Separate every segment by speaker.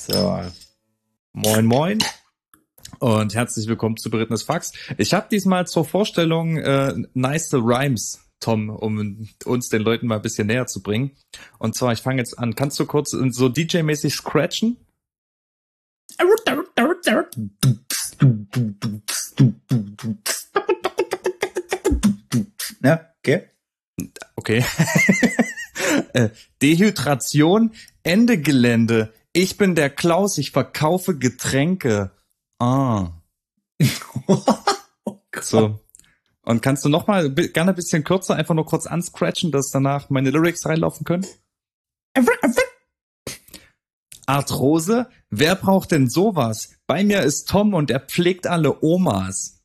Speaker 1: So, moin moin und herzlich willkommen zu Berittenes Fax. Ich habe diesmal zur Vorstellung nice Rhymes, Tom, um uns den Leuten mal ein bisschen näher zu bringen. Und zwar, ich fange jetzt an. Kannst du kurz so DJ-mäßig scratchen?
Speaker 2: Ja, okay.
Speaker 1: Okay. Dehydration, Ende Gelände. Ich bin der Klaus, ich verkaufe Getränke. Ah.
Speaker 2: Oh
Speaker 1: So. Und kannst du noch mal gerne ein bisschen kürzer, einfach nur kurz anscratchen, dass danach meine Lyrics reinlaufen können? Arthrose? Wer braucht denn sowas? Bei mir ist Tom und er pflegt alle Omas.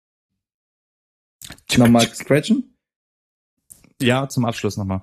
Speaker 2: Nochmal scratchen?
Speaker 1: Ja, zum Abschluss nochmal.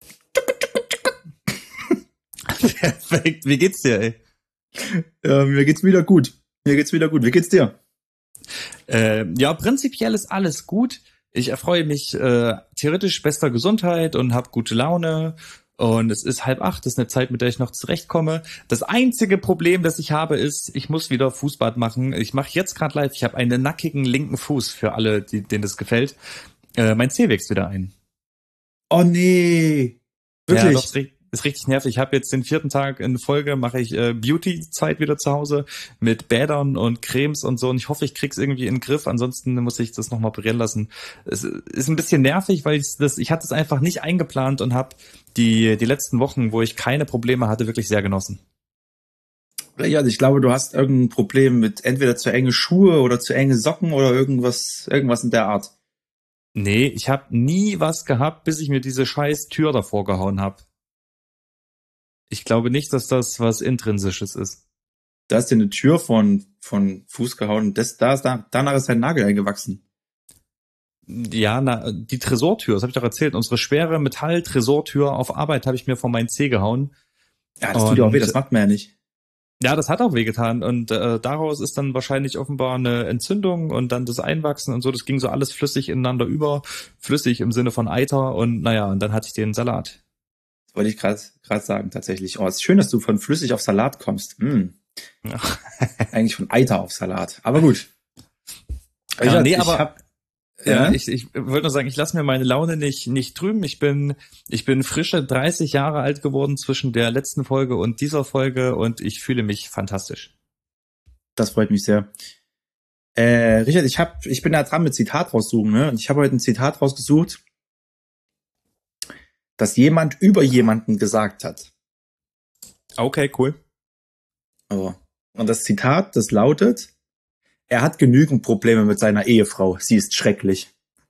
Speaker 1: Perfekt. Wie geht's dir, ey?
Speaker 2: Mir geht's wieder gut. Wie geht's dir?
Speaker 1: Ja, prinzipiell ist alles gut. Ich erfreue mich theoretisch bester Gesundheit und habe gute Laune. Und es ist 7:30, das ist eine Zeit, mit der ich noch zurechtkomme. Das einzige Problem, das ich habe, ist, ich muss wieder Fußbad machen. Ich mache jetzt gerade live, ich habe einen nackigen linken Fuß für alle, denen das gefällt. Mein Zeh wächst wieder ein.
Speaker 2: Oh nee. Wirklich?
Speaker 1: Ja, doch, ist richtig nervig. Ich habe jetzt den 4. Tag in Folge, mache ich Beauty-Zeit wieder zu Hause mit Bädern und Cremes und so. Und ich hoffe, ich krieg's irgendwie in den Griff. Ansonsten muss ich das nochmal operieren lassen. Es ist ein bisschen nervig, weil ich hatte es einfach nicht eingeplant und habe die letzten Wochen, wo ich keine Probleme hatte, wirklich sehr genossen.
Speaker 2: Ja, ich glaube, du hast irgendein Problem mit entweder zu enge Schuhe oder zu enge Socken oder irgendwas in der Art.
Speaker 1: Nee, ich habe nie was gehabt, bis ich mir diese scheiß Tür davor gehauen habe. Ich glaube nicht, dass das was Intrinsisches ist.
Speaker 2: Da ist dir eine Tür von Fuß gehauen und danach ist dein Nagel eingewachsen.
Speaker 1: Ja, die Tresortür, das habe ich doch erzählt. Unsere schwere Metall-Tresortür auf Arbeit habe ich mir vor meinen Zeh gehauen.
Speaker 2: Ja, das tut ja auch weh, das macht man ja nicht.
Speaker 1: Ja, das hat auch wehgetan und daraus ist dann wahrscheinlich offenbar eine Entzündung und dann das Einwachsen und so. Das ging so alles flüssig ineinander über. Flüssig im Sinne von Eiter und naja, und dann hatte ich den Salat.
Speaker 2: Das wollte ich gerade sagen, tatsächlich. Oh, es ist schön, dass du von flüssig auf Salat kommst.
Speaker 1: Ja.
Speaker 2: Eigentlich von Eiter auf Salat. Aber gut.
Speaker 1: Ja, nee, aber ich wollte nur sagen, ich lasse mir meine Laune nicht trüben. Ich bin frische 30 Jahre alt geworden zwischen der letzten Folge und dieser Folge und ich fühle mich fantastisch.
Speaker 2: Das freut mich sehr. Richard, ich bin da dran mit Zitat raussuchen, ne? Und ich habe heute ein Zitat rausgesucht, das jemand über jemanden gesagt hat.
Speaker 1: Okay, cool.
Speaker 2: Oh. Und das Zitat, das lautet: Er hat genügend Probleme mit seiner Ehefrau. Sie ist schrecklich.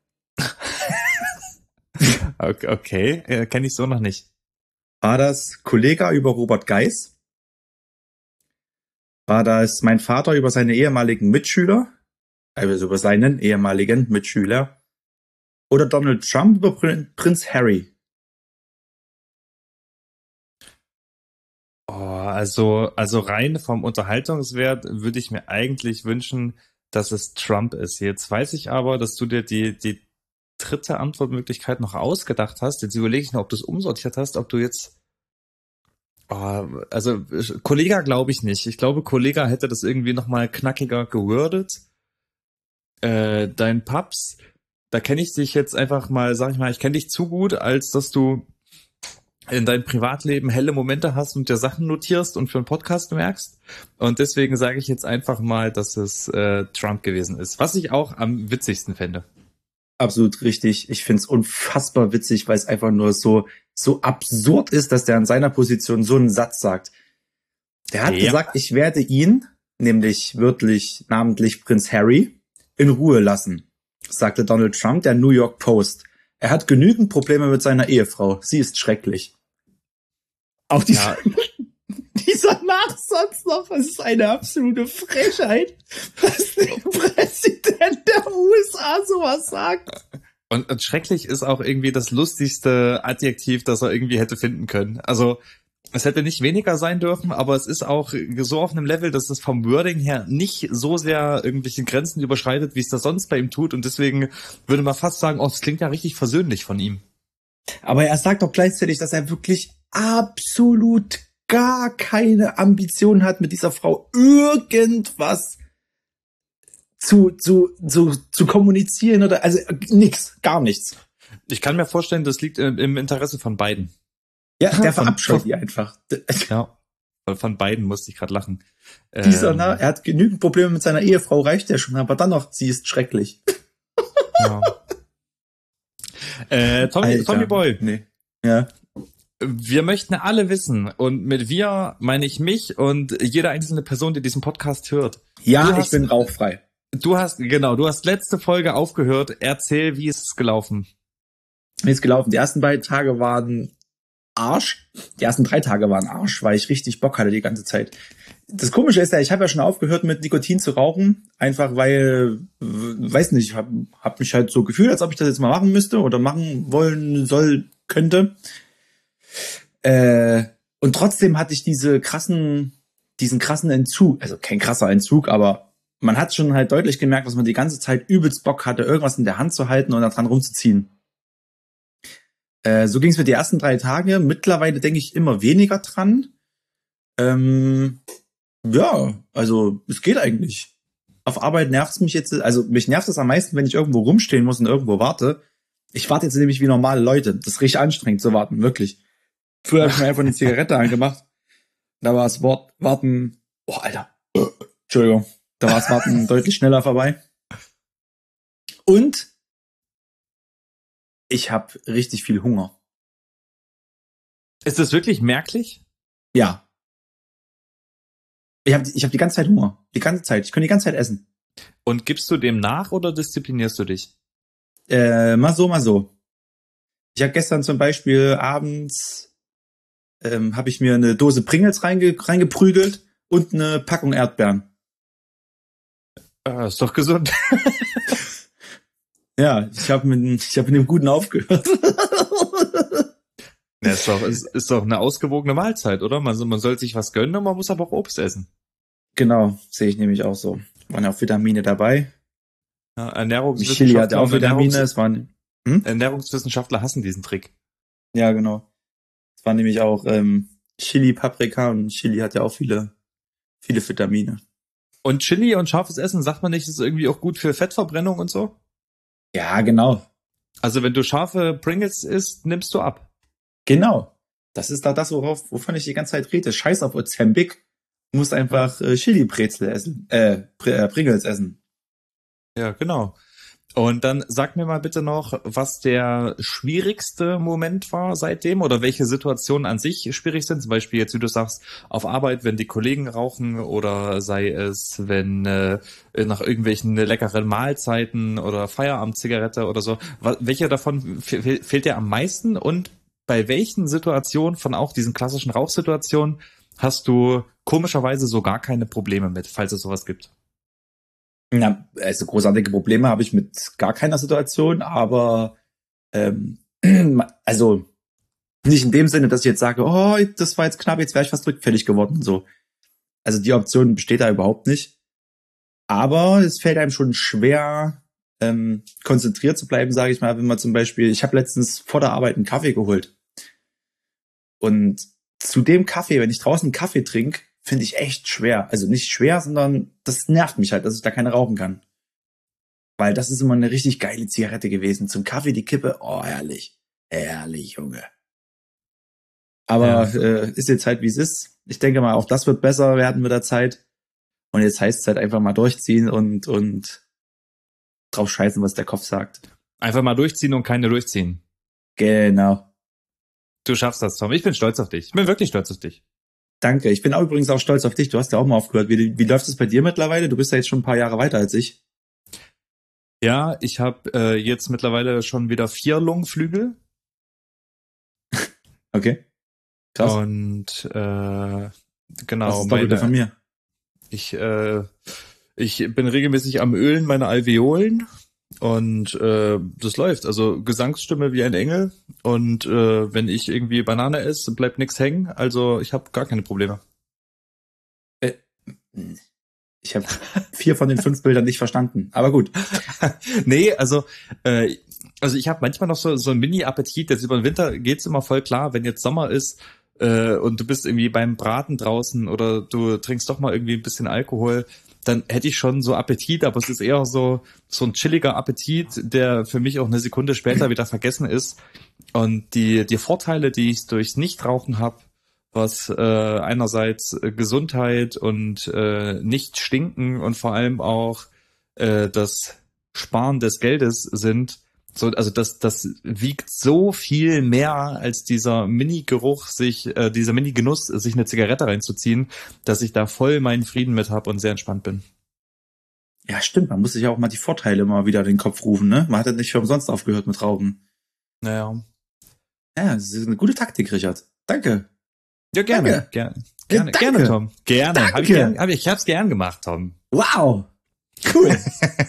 Speaker 1: Okay, kenne ich so noch nicht.
Speaker 2: War das Kollega über Robert Geis? War das mein Vater über seine ehemaligen Mitschüler? Also über seinen ehemaligen Mitschüler? Oder Donald Trump über Prinz Harry?
Speaker 1: Oh, also rein vom Unterhaltungswert würde ich mir eigentlich wünschen, dass es Trump ist. Jetzt weiß ich aber, dass du dir die dritte Antwortmöglichkeit noch ausgedacht hast. Jetzt überlege ich noch, ob du es umsortiert hast, ob du jetzt... also Kollega glaube ich nicht. Ich glaube, Kollega hätte das irgendwie nochmal knackiger gewordet. Dein Paps, da kenne ich dich jetzt einfach mal, sag ich mal, ich kenne dich zu gut, als dass du in deinem Privatleben helle Momente hast und dir Sachen notierst und für einen Podcast merkst. Und deswegen sage ich jetzt einfach mal, dass es Trump gewesen ist. Was ich auch am witzigsten fände.
Speaker 2: Absolut richtig. Ich find's unfassbar witzig, weil es einfach nur so absurd ist, dass der an seiner Position so einen Satz sagt. Der hat gesagt, ich werde ihn, nämlich wörtlich namentlich Prinz Harry, in Ruhe lassen, sagte Donald Trump der New York Post. Er hat genügend Probleme mit seiner Ehefrau. Sie ist schrecklich. Auch dieser Nachsatz noch, das ist eine absolute Frechheit, dass der Präsident der USA sowas sagt.
Speaker 1: Und schrecklich ist auch irgendwie das lustigste Adjektiv, das er irgendwie hätte finden können. Also es hätte nicht weniger sein dürfen, aber es ist auch so auf einem Level, dass es vom Wording her nicht so sehr irgendwelche Grenzen überschreitet, wie es das sonst bei ihm tut. Und deswegen würde man fast sagen, oh, das klingt ja richtig versöhnlich von ihm.
Speaker 2: Aber er sagt auch gleichzeitig, dass er wirklich absolut gar keine Ambition hat, mit dieser Frau irgendwas zu kommunizieren oder, also nix, gar nichts.
Speaker 1: Ich kann mir vorstellen, das liegt im Interesse von beiden.
Speaker 2: Ja, der verabscheut die einfach.
Speaker 1: Ja, von beiden musste ich gerade lachen.
Speaker 2: Er hat genügend Probleme mit seiner Ehefrau, reicht ja schon, aber dann noch, sie ist schrecklich.
Speaker 1: Ja. Tommy Boy.
Speaker 2: Nee. Ja.
Speaker 1: Wir möchten alle wissen, und mit wir meine ich mich und jede einzelne Person, die diesen Podcast hört.
Speaker 2: Ja, ich bin rauchfrei.
Speaker 1: Du hast letzte Folge aufgehört. Erzähl, wie ist es gelaufen?
Speaker 2: Wie ist es gelaufen? Die ersten beiden Tage waren Arsch. Die ersten 3 Tage waren Arsch, weil ich richtig Bock hatte die ganze Zeit. Das Komische ist ja, ich habe ja schon aufgehört mit Nikotin zu rauchen, einfach weil, weiß nicht, ich hab mich halt so gefühlt, als ob ich das jetzt mal machen müsste oder machen wollen könnte. Und trotzdem hatte ich diesen krassen Entzug, also kein krasser Entzug, aber man hat schon halt deutlich gemerkt, dass man die ganze Zeit übelst Bock hatte, irgendwas in der Hand zu halten und da dran rumzuziehen. So ging es mir die ersten 3 Tage. Mittlerweile denke ich immer weniger dran. Ja, also es geht eigentlich. Auf Arbeit nervt es mich jetzt, also mich nervt es am meisten, wenn ich irgendwo rumstehen muss und irgendwo warte. Ich warte jetzt nämlich wie normale Leute. Das ist richtig anstrengend zu warten, wirklich. Früher habe ich mir einfach eine Zigarette angemacht. Da war das Warten, oh Alter, Entschuldigung, da war das Warten deutlich schneller vorbei. Und ich habe richtig viel Hunger.
Speaker 1: Ist das wirklich merklich?
Speaker 2: Ja. Ich hab die ganze Zeit Hunger. Die ganze Zeit. Ich kann die ganze Zeit essen.
Speaker 1: Und gibst du dem nach oder disziplinierst du dich?
Speaker 2: Mal so. Ich habe gestern zum Beispiel abends habe ich mir eine Dose Pringles reingeprügelt und eine Packung Erdbeeren.
Speaker 1: Ist doch gesund.
Speaker 2: Ja, ich habe mit dem Guten aufgehört.
Speaker 1: Ja, ist doch eine ausgewogene Mahlzeit, oder? Man soll sich was gönnen und man muss aber auch Obst essen.
Speaker 2: Genau, sehe ich nämlich auch so. Waren ja auch Vitamine dabei.
Speaker 1: Ja,
Speaker 2: Chili hat auch Vitamine.
Speaker 1: Ernährungswissenschaftler hassen diesen Trick.
Speaker 2: Ja, genau. Es war nämlich auch Chili, Paprika, und Chili hat ja auch viele Vitamine.
Speaker 1: Und Chili und scharfes Essen, sagt man nicht, ist irgendwie auch gut für Fettverbrennung und so?
Speaker 2: Ja, genau.
Speaker 1: Also wenn du scharfe Pringles isst, nimmst du ab.
Speaker 2: Genau. Das ist da das, wovon ich die ganze Zeit rede. Scheiß auf Ozempic. Du musst einfach Chili-Brezel essen. Pringles essen.
Speaker 1: Ja, genau. Und dann sag mir mal bitte noch, was der schwierigste Moment war seitdem oder welche Situationen an sich schwierig sind. Zum Beispiel jetzt, wie du sagst, auf Arbeit, wenn die Kollegen rauchen oder sei es, wenn nach irgendwelchen leckeren Mahlzeiten oder Feierabendzigarette oder so. Welcher davon fehlt dir am meisten und bei welchen Situationen von auch diesen klassischen Rauchsituationen hast du komischerweise so gar keine Probleme mit, falls es sowas gibt?
Speaker 2: Na, also großartige Probleme habe ich mit gar keiner Situation, aber also nicht in dem Sinne, dass ich jetzt sage, oh, das war jetzt knapp, jetzt wäre ich fast rückfällig geworden und so. Also die Option besteht da überhaupt nicht. Aber es fällt einem schon schwer, konzentriert zu bleiben, sage ich mal, wenn man zum Beispiel, ich habe letztens vor der Arbeit einen Kaffee geholt. Und zu dem Kaffee, wenn ich draußen einen Kaffee trinke, finde ich echt schwer. Also nicht schwer, sondern das nervt mich halt, dass ich da keine rauchen kann. Weil das ist immer eine richtig geile Zigarette gewesen. Zum Kaffee die Kippe, oh, herrlich. Herrlich, Junge. Aber ist jetzt halt, wie es ist. Ich denke mal, auch das wird besser werden mit der Zeit. Und jetzt heißt es halt einfach mal durchziehen und drauf scheißen, was der Kopf sagt.
Speaker 1: Einfach mal durchziehen und keine durchziehen.
Speaker 2: Genau.
Speaker 1: Du schaffst das, Tom. Ich bin stolz auf dich. Ich bin wirklich stolz auf dich.
Speaker 2: Danke. Ich bin auch übrigens auch stolz auf dich. Du hast ja auch mal aufgehört. Wie läuft es bei dir mittlerweile? Du bist ja jetzt schon ein paar Jahre weiter als ich.
Speaker 1: Ja, ich habe jetzt mittlerweile schon wieder 4 Lungenflügel.
Speaker 2: Okay. Krass.
Speaker 1: Und genau.
Speaker 2: Das ist Doppelte von mir.
Speaker 1: Ich bin regelmäßig am Ölen meiner Alveolen und das läuft. Also Gesangsstimme wie ein Engel und wenn ich irgendwie Banane esse, bleibt nichts hängen. Also ich habe gar keine Probleme.
Speaker 2: Ich habe 4 von den 5 Bildern nicht verstanden, aber gut.
Speaker 1: Nee, also ich habe manchmal noch so einen Mini-Appetit. Jetzt über den Winter geht's immer voll klar. Wenn jetzt Sommer ist, und du bist irgendwie beim Braten draußen oder du trinkst doch mal irgendwie ein bisschen Alkohol, dann hätte ich schon so Appetit, aber es ist eher so ein chilliger Appetit, der für mich auch eine Sekunde später wieder vergessen ist. Und die Vorteile, die ich durchs Nichtrauchen habe, was einerseits Gesundheit und nicht stinken und vor allem auch das Sparen des Geldes sind, so, also das wiegt so viel mehr als dieser Mini-Geruch, dieser Mini-Genuss, sich eine Zigarette reinzuziehen, dass ich da voll meinen Frieden mit habe und sehr entspannt bin.
Speaker 2: Ja, stimmt. Man muss sich ja auch mal die Vorteile mal wieder in den Kopf rufen, ne? Man hat ja nicht für umsonst aufgehört mit Rauchen.
Speaker 1: Naja.
Speaker 2: Ja, das ist eine gute Taktik, Richard. Danke.
Speaker 1: Ja, gerne.
Speaker 2: Danke.
Speaker 1: Gerne, Tom. Gerne.
Speaker 2: Danke.
Speaker 1: Ich hab's gern gemacht, Tom.
Speaker 2: Wow. Cool.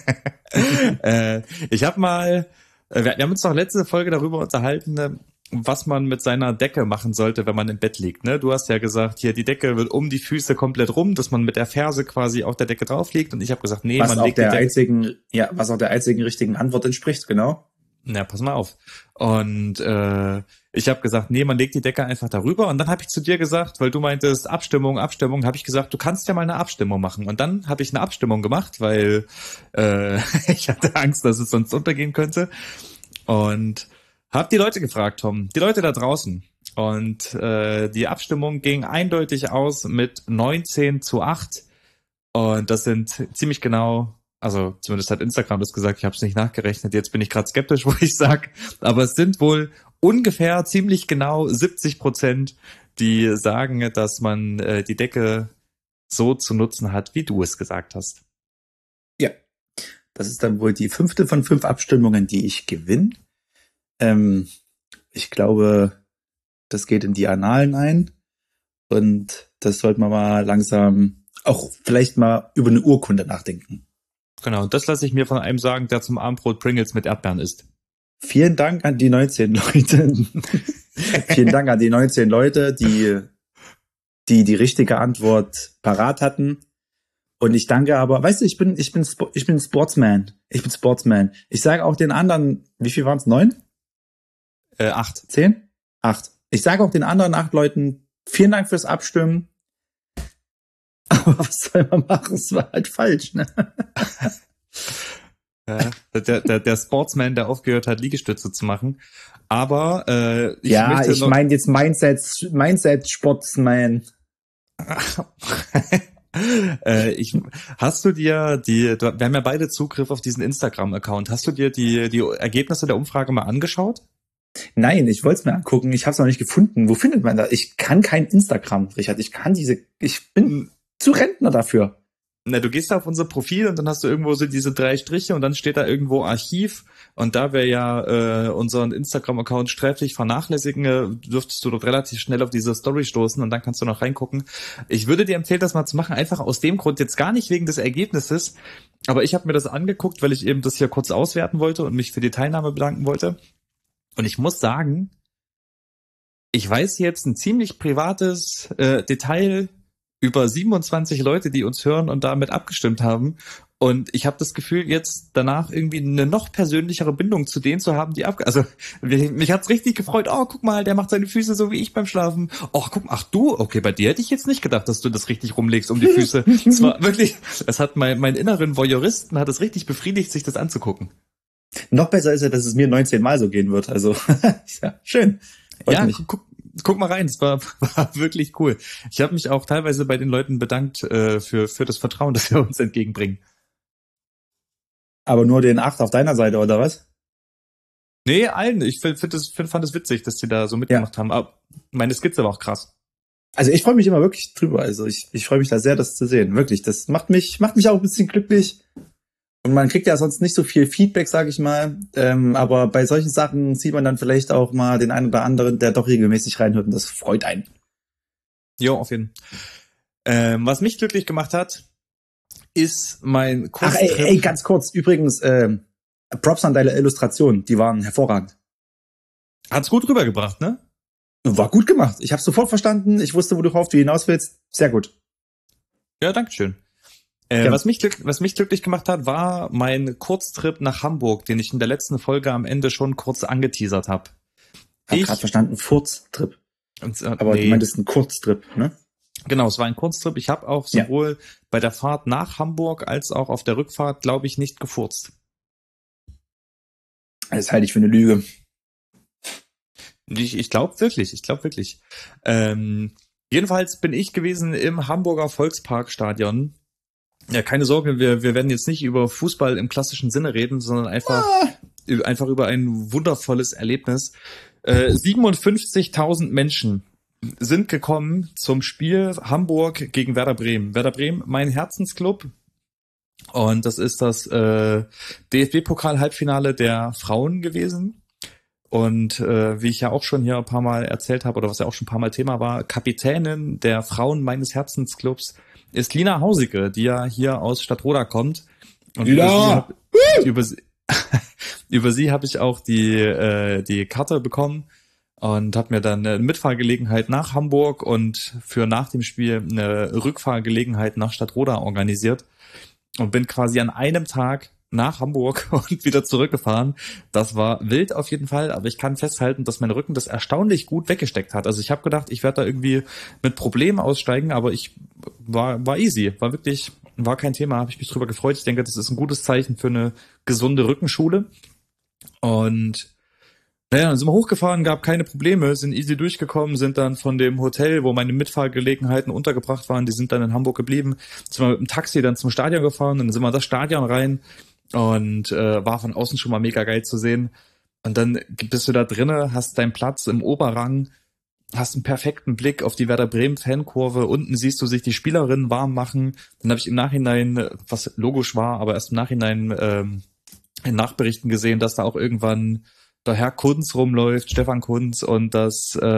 Speaker 1: Ich habe mal, wir haben uns doch letzte Folge darüber unterhalten, was man mit seiner Decke machen sollte, wenn man im Bett liegt. Ne? Du hast ja gesagt, hier die Decke wird um die Füße komplett rum, dass man mit der Ferse quasi auf der Decke drauf liegt. Und ich habe gesagt, nee,
Speaker 2: was
Speaker 1: man
Speaker 2: auch
Speaker 1: legt
Speaker 2: der einzigen, ja, was auch der einzigen richtigen Antwort entspricht, genau.
Speaker 1: Na, pass mal auf. Und ich habe gesagt, nee, man legt die Decke einfach darüber. Und dann habe ich zu dir gesagt, weil du meintest, Abstimmung, habe ich gesagt, du kannst ja mal eine Abstimmung machen. Und dann habe ich eine Abstimmung gemacht, weil ich hatte Angst, dass es sonst untergehen könnte. Und habe die Leute gefragt, Tom, die Leute da draußen. Und die Abstimmung ging eindeutig aus mit 19:8. Und das sind ziemlich genau, also zumindest hat Instagram das gesagt, ich habe es nicht nachgerechnet, jetzt bin ich gerade skeptisch, wo ich sag, aber es sind wohl ungefähr ziemlich genau 70%, die sagen, dass man die Decke so zu nutzen hat, wie du es gesagt hast.
Speaker 2: Ja, das ist dann wohl die 5. von 5 Abstimmungen, die ich gewinne. Ich glaube, das geht in die Annalen ein und das sollte man mal langsam auch vielleicht mal über eine Urkunde nachdenken.
Speaker 1: Genau, und das lasse ich mir von einem sagen, der zum Abendbrot Pringles mit Erdbeeren isst.
Speaker 2: Vielen Dank an die 19 Leute. Vielen Dank an die 19 Leute, die richtige Antwort parat hatten. Und ich danke aber, weißt du, ich bin Sportsman. Ich bin Sportsman. Ich sage auch den anderen, wie viel waren es? 9?
Speaker 1: 8.
Speaker 2: 10? 8. Ich sage auch den anderen 8 Leuten, vielen Dank fürs Abstimmen. Aber was soll man machen? Es war halt falsch, ne?
Speaker 1: Ja, der Sportsman, der aufgehört hat, Liegestütze zu machen. Aber
Speaker 2: ich meine jetzt Mindset Sportsman.
Speaker 1: Hast du dir wir haben ja beide Zugriff auf diesen Instagram-Account. Hast du dir die Ergebnisse der Umfrage mal angeschaut?
Speaker 2: Nein, ich wollte es mir angucken. Ich habe es noch nicht gefunden. Wo findet man das? Ich kann kein Instagram, Richard. Ich bin zu Rentner dafür.
Speaker 1: Na, du gehst da auf unser Profil und dann hast du irgendwo so diese 3 Striche und dann steht da irgendwo Archiv und da wir ja unseren Instagram-Account sträflich vernachlässigen, dürftest du dort relativ schnell auf diese Story stoßen und dann kannst du noch reingucken. Ich würde dir empfehlen, das mal zu machen, einfach aus dem Grund, jetzt gar nicht wegen des Ergebnisses, aber ich habe mir das angeguckt, weil ich eben das hier kurz auswerten wollte und mich für die Teilnahme bedanken wollte. Und ich muss sagen, ich weiß jetzt ein ziemlich privates Detail über 27 Leute, die uns hören und damit abgestimmt haben. Und ich habe das Gefühl, jetzt danach irgendwie eine noch persönlichere Bindung zu denen zu haben, die also mich hat's richtig gefreut. Oh, guck mal, der macht seine Füße so wie ich beim Schlafen. Oh, guck mal, ach du, okay, bei dir hätte ich jetzt nicht gedacht, dass du das richtig rumlegst um die Füße. Es war wirklich, es hat mein inneren Voyeuristen hat es richtig befriedigt, sich das anzugucken.
Speaker 2: Noch besser ist ja, dass es mir 19 Mal so gehen wird. Also, ja, schön.
Speaker 1: Ja, guck mal rein, es war wirklich cool. Ich habe mich auch teilweise bei den Leuten bedankt für das Vertrauen, das wir uns entgegenbringen.
Speaker 2: Aber nur den 8 auf deiner Seite, oder was?
Speaker 1: Nee, allen. Ich fand es witzig, dass die da so mitgemacht haben. Aber meine Skizze war auch krass.
Speaker 2: Also ich freue mich immer wirklich drüber. Also ich freue mich da sehr, das zu sehen. Wirklich, das macht mich auch ein bisschen glücklich. Und man kriegt ja sonst nicht so viel Feedback, sage ich mal. Aber bei solchen Sachen sieht man dann vielleicht auch mal den einen oder anderen, der doch regelmäßig reinhört und das freut einen.
Speaker 1: Jo, auf jeden Fall. Was mich glücklich gemacht hat, ist mein
Speaker 2: Kurztrip. Ach, ey, ganz kurz. Übrigens, Props an deine Illustrationen. Die waren hervorragend.
Speaker 1: Hat's gut rübergebracht, ne?
Speaker 2: War gut gemacht. Ich habe sofort verstanden. Ich wusste, worauf du hinaus willst. Sehr gut.
Speaker 1: Ja, dankeschön. Was mich glücklich gemacht hat, war mein Kurztrip nach Hamburg, den ich in der letzten Folge am Ende schon kurz angeteasert habe.
Speaker 2: Ich habe gerade verstanden, Furztrip. Aber du meintest einen Kurztrip, ne?
Speaker 1: Genau, es war ein Kurztrip. Ich habe auch sowohl bei der Fahrt nach Hamburg als auch auf der Rückfahrt, glaube ich, nicht gefurzt.
Speaker 2: Das halte ich für eine Lüge.
Speaker 1: Ich glaube wirklich. Jedenfalls bin ich gewesen im Hamburger Volksparkstadion. Ja, keine Sorge, wir werden jetzt nicht über Fußball im klassischen Sinne reden, sondern einfach über ein wundervolles Erlebnis. 57.000 Menschen sind gekommen zum Spiel Hamburg gegen Werder Bremen. Werder Bremen, mein Herzensclub. Und das ist das DFB-Pokal-Halbfinale der Frauen gewesen. Und wie ich ja auch schon hier ein paar Mal erzählt habe, oder was ja auch schon ein paar Mal Thema war, Kapitänin der Frauen meines Herzensclubs ist Lina Hausicke, die ja hier aus Stadtroda kommt. Und
Speaker 2: ja.
Speaker 1: über sie habe ich auch die Karte bekommen und habe mir dann eine Mitfahrgelegenheit nach Hamburg und für nach dem Spiel eine Rückfahrgelegenheit nach Stadtroda organisiert und bin quasi an einem Tag nach Hamburg und wieder zurückgefahren. Das war wild auf jeden Fall, aber ich kann festhalten, dass mein Rücken das erstaunlich gut weggesteckt hat. Also ich habe gedacht, ich werde da irgendwie mit Problemen aussteigen, aber ich war easy, war kein Thema, habe ich mich drüber gefreut. Ich denke, das ist ein gutes Zeichen für eine gesunde Rückenschule. Und naja, dann sind wir hochgefahren, gab keine Probleme, sind easy durchgekommen, sind dann von dem Hotel, wo meine Mitfahrgelegenheiten untergebracht waren, die sind dann in Hamburg geblieben, sind wir mit dem Taxi dann zum Stadion gefahren, dann sind wir in das Stadion rein und war von außen schon mal mega geil zu sehen. Und dann bist du da drinne, hast deinen Platz im Oberrang, hast einen perfekten Blick auf die Werder Bremen Fankurve, unten siehst du sich die Spielerinnen warm machen. Dann habe ich im Nachhinein, was logisch war, aber erst im Nachhinein in Nachberichten gesehen, dass da auch irgendwann der Herr Kunz rumläuft, Stefan Kunz, und das, jetzt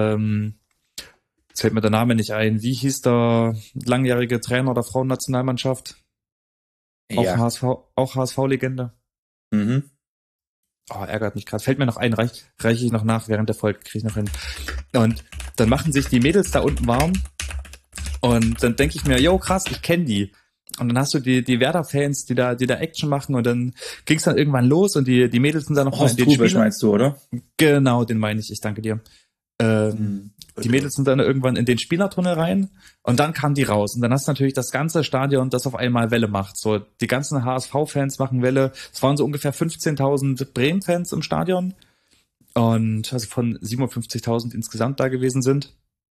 Speaker 1: fällt mir der Name nicht ein, wie hieß der langjährige Trainer der Frauennationalmannschaft?
Speaker 2: Ja.
Speaker 1: Auch HSV-Legende.
Speaker 2: Mhm.
Speaker 1: Oh, ärgert mich gerade. Fällt mir noch ein, reiche ich noch nach während der Folge, kriege ich noch hin. Und dann machen sich die Mädels da unten warm und dann denke ich mir, yo, krass, ich kenne die. Und dann hast du die Werder-Fans, die da Action machen und dann ging's dann irgendwann los und die Mädels sind dann noch
Speaker 2: mal in den Spielen. Meinst du, oder?
Speaker 1: Genau, den meine ich danke dir. Die Mädels sind dann irgendwann in den Spielertunnel rein und dann kamen die raus. Und dann hast du natürlich das ganze Stadion, das auf einmal Welle macht. So, die ganzen HSV-Fans machen Welle. Es waren so ungefähr 15.000 Bremen-Fans im Stadion. Und also von 57.000 insgesamt da gewesen sind.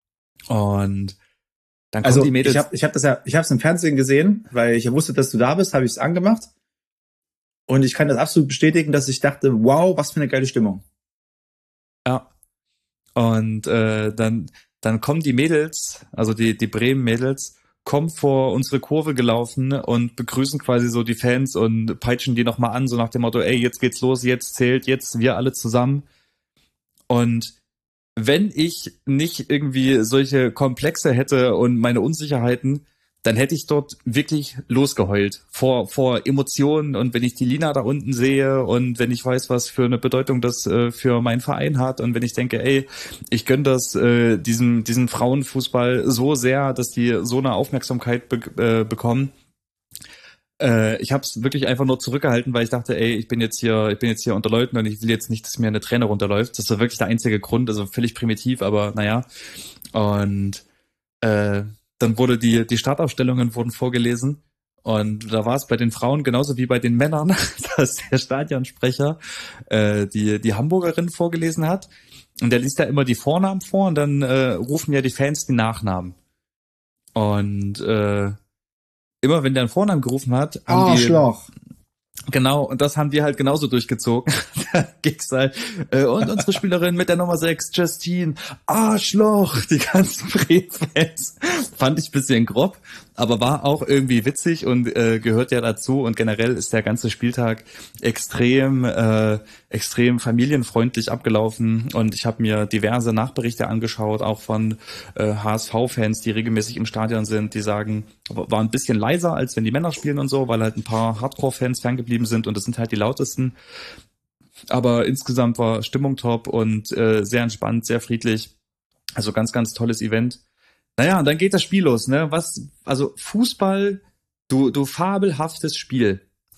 Speaker 1: Und dann kommen die Mädels.
Speaker 2: Ich hab's im Fernsehen gesehen, weil ich ja wusste, dass du da bist, habe ich es angemacht. Und ich kann das absolut bestätigen, dass ich dachte, wow, was für eine geile Stimmung.
Speaker 1: Ja. Und dann kommen die Mädels, also die Bremen-Mädels, kommen vor unsere Kurve gelaufen und begrüßen quasi so die Fans und peitschen die nochmal an, so nach dem Motto, ey, jetzt geht's los, jetzt zählt, jetzt wir alle zusammen. Und wenn ich nicht irgendwie solche Komplexe hätte und meine Unsicherheiten, dann hätte ich dort wirklich losgeheult vor Emotionen. Und wenn ich die Lina da unten sehe und wenn ich weiß, was für eine Bedeutung das für meinen Verein hat und wenn ich denke, ey, ich gönne das diesem Frauenfußball so sehr, dass die so eine Aufmerksamkeit bekommen. Ich habe es wirklich einfach nur zurückgehalten, weil ich dachte, ey, ich bin jetzt hier unter Leuten und ich will jetzt nicht, dass mir eine Träne runterläuft. Das war wirklich der einzige Grund, also völlig primitiv, aber naja. Und dann wurde die Startaufstellungen wurden vorgelesen und da war es bei den Frauen genauso wie bei den Männern, dass der Stadionsprecher die Hamburgerin vorgelesen hat und der liest da immer die Vornamen vor und dann rufen ja die Fans die Nachnamen. Und immer wenn der einen Vornamen gerufen hat, haben
Speaker 2: Arschloch.
Speaker 1: Genau, und das haben die halt genauso durchgezogen. Da ging's halt, und unsere Spielerin mit der Nummer 6, Justine, Arschloch, die ganzen Bremen-Fans. Fand ich ein bisschen grob, aber war auch irgendwie witzig und gehört ja dazu. Und generell ist der ganze Spieltag extrem familienfreundlich abgelaufen. Und ich habe mir diverse Nachberichte angeschaut, auch von HSV-Fans, die regelmäßig im Stadion sind, die sagen, war ein bisschen leiser, als wenn die Männer spielen und so, weil halt ein paar Hardcore-Fans ferngeblieben sind und das sind halt die lautesten. Aber insgesamt war Stimmung top und sehr entspannt, sehr friedlich. Also ganz, ganz tolles Event. Naja, und dann geht das Spiel los, ne? Also Fußball, du fabelhaftes Spiel.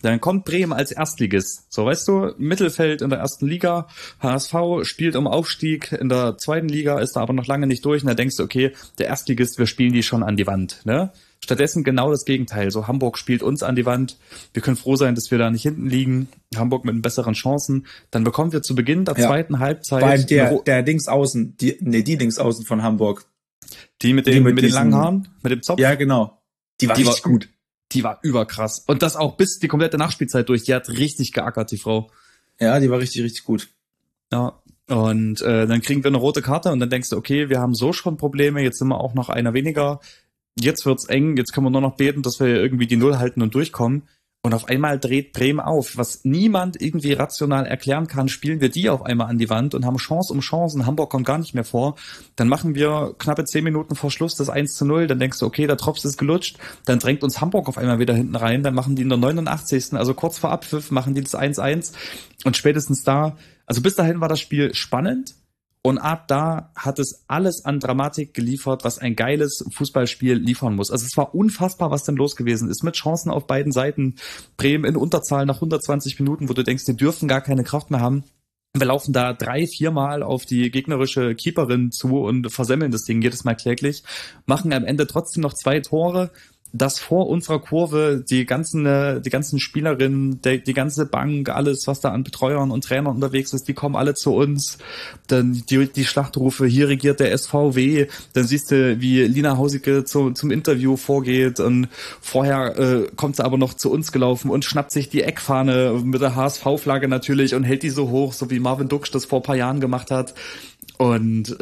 Speaker 1: Dann kommt Bremen als Erstligist. So, weißt du, Mittelfeld in der ersten Liga, HSV spielt um Aufstieg in der zweiten Liga, ist da aber noch lange nicht durch. Und da denkst du, okay, der Erstligist, wir spielen die schon an die Wand, ne? Stattdessen genau das Gegenteil. So, Hamburg spielt uns an die Wand. Wir können froh sein, dass wir da nicht hinten liegen. Hamburg mit besseren Chancen. Dann bekommen wir zu Beginn der zweiten Halbzeit...
Speaker 2: Vor allem der Linksaußen, die Linksaußen von Hamburg.
Speaker 1: Die mit den langen Haaren, mit dem Zopf?
Speaker 2: Ja, genau. Die war richtig gut.
Speaker 1: Die war überkrass. Und das auch bis die komplette Nachspielzeit durch. Die hat richtig geackert, die Frau.
Speaker 2: Ja, die war richtig, richtig gut.
Speaker 1: Ja, und dann kriegen wir eine rote Karte und dann denkst du, okay, wir haben so schon Probleme, jetzt sind wir auch noch einer weniger. Jetzt wird's eng, jetzt können wir nur noch beten, dass wir irgendwie die Null halten und durchkommen. Und auf einmal dreht Bremen auf. Was niemand irgendwie rational erklären kann, spielen wir die auf einmal an die Wand und haben Chance um Chancen. Hamburg kommt gar nicht mehr vor. Dann machen wir knappe 10 Minuten vor Schluss das 1:0. Dann denkst du, okay, der Drops ist gelutscht. Dann drängt uns Hamburg auf einmal wieder hinten rein. Dann machen die in der 89., also kurz vor Abpfiff, machen die das 1:1. Und spätestens da, also bis dahin war das Spiel spannend. Und ab da hat es alles an Dramatik geliefert, was ein geiles Fußballspiel liefern muss. Also es war unfassbar, was denn los gewesen ist. Mit Chancen auf beiden Seiten. Bremen in Unterzahl nach 120 Minuten, wo du denkst, die dürfen gar keine Kraft mehr haben. Wir laufen da 3-4 Mal auf die gegnerische Keeperin zu und versemmeln das Ding jedes Mal kläglich. Machen am Ende trotzdem noch 2 Tore. Dass vor unserer Kurve die ganzen Spielerinnen, die ganze Bank, alles, was da an Betreuern und Trainern unterwegs ist, die kommen alle zu uns. Dann die Schlachtrufe, hier regiert der SVW. Dann siehst du, wie Lina Hausicke zum Interview vorgeht. Und vorher kommt sie aber noch zu uns gelaufen und schnappt sich die Eckfahne mit der HSV-Flagge natürlich und hält die so hoch, so wie Marvin Duksch das vor ein paar Jahren gemacht hat. Und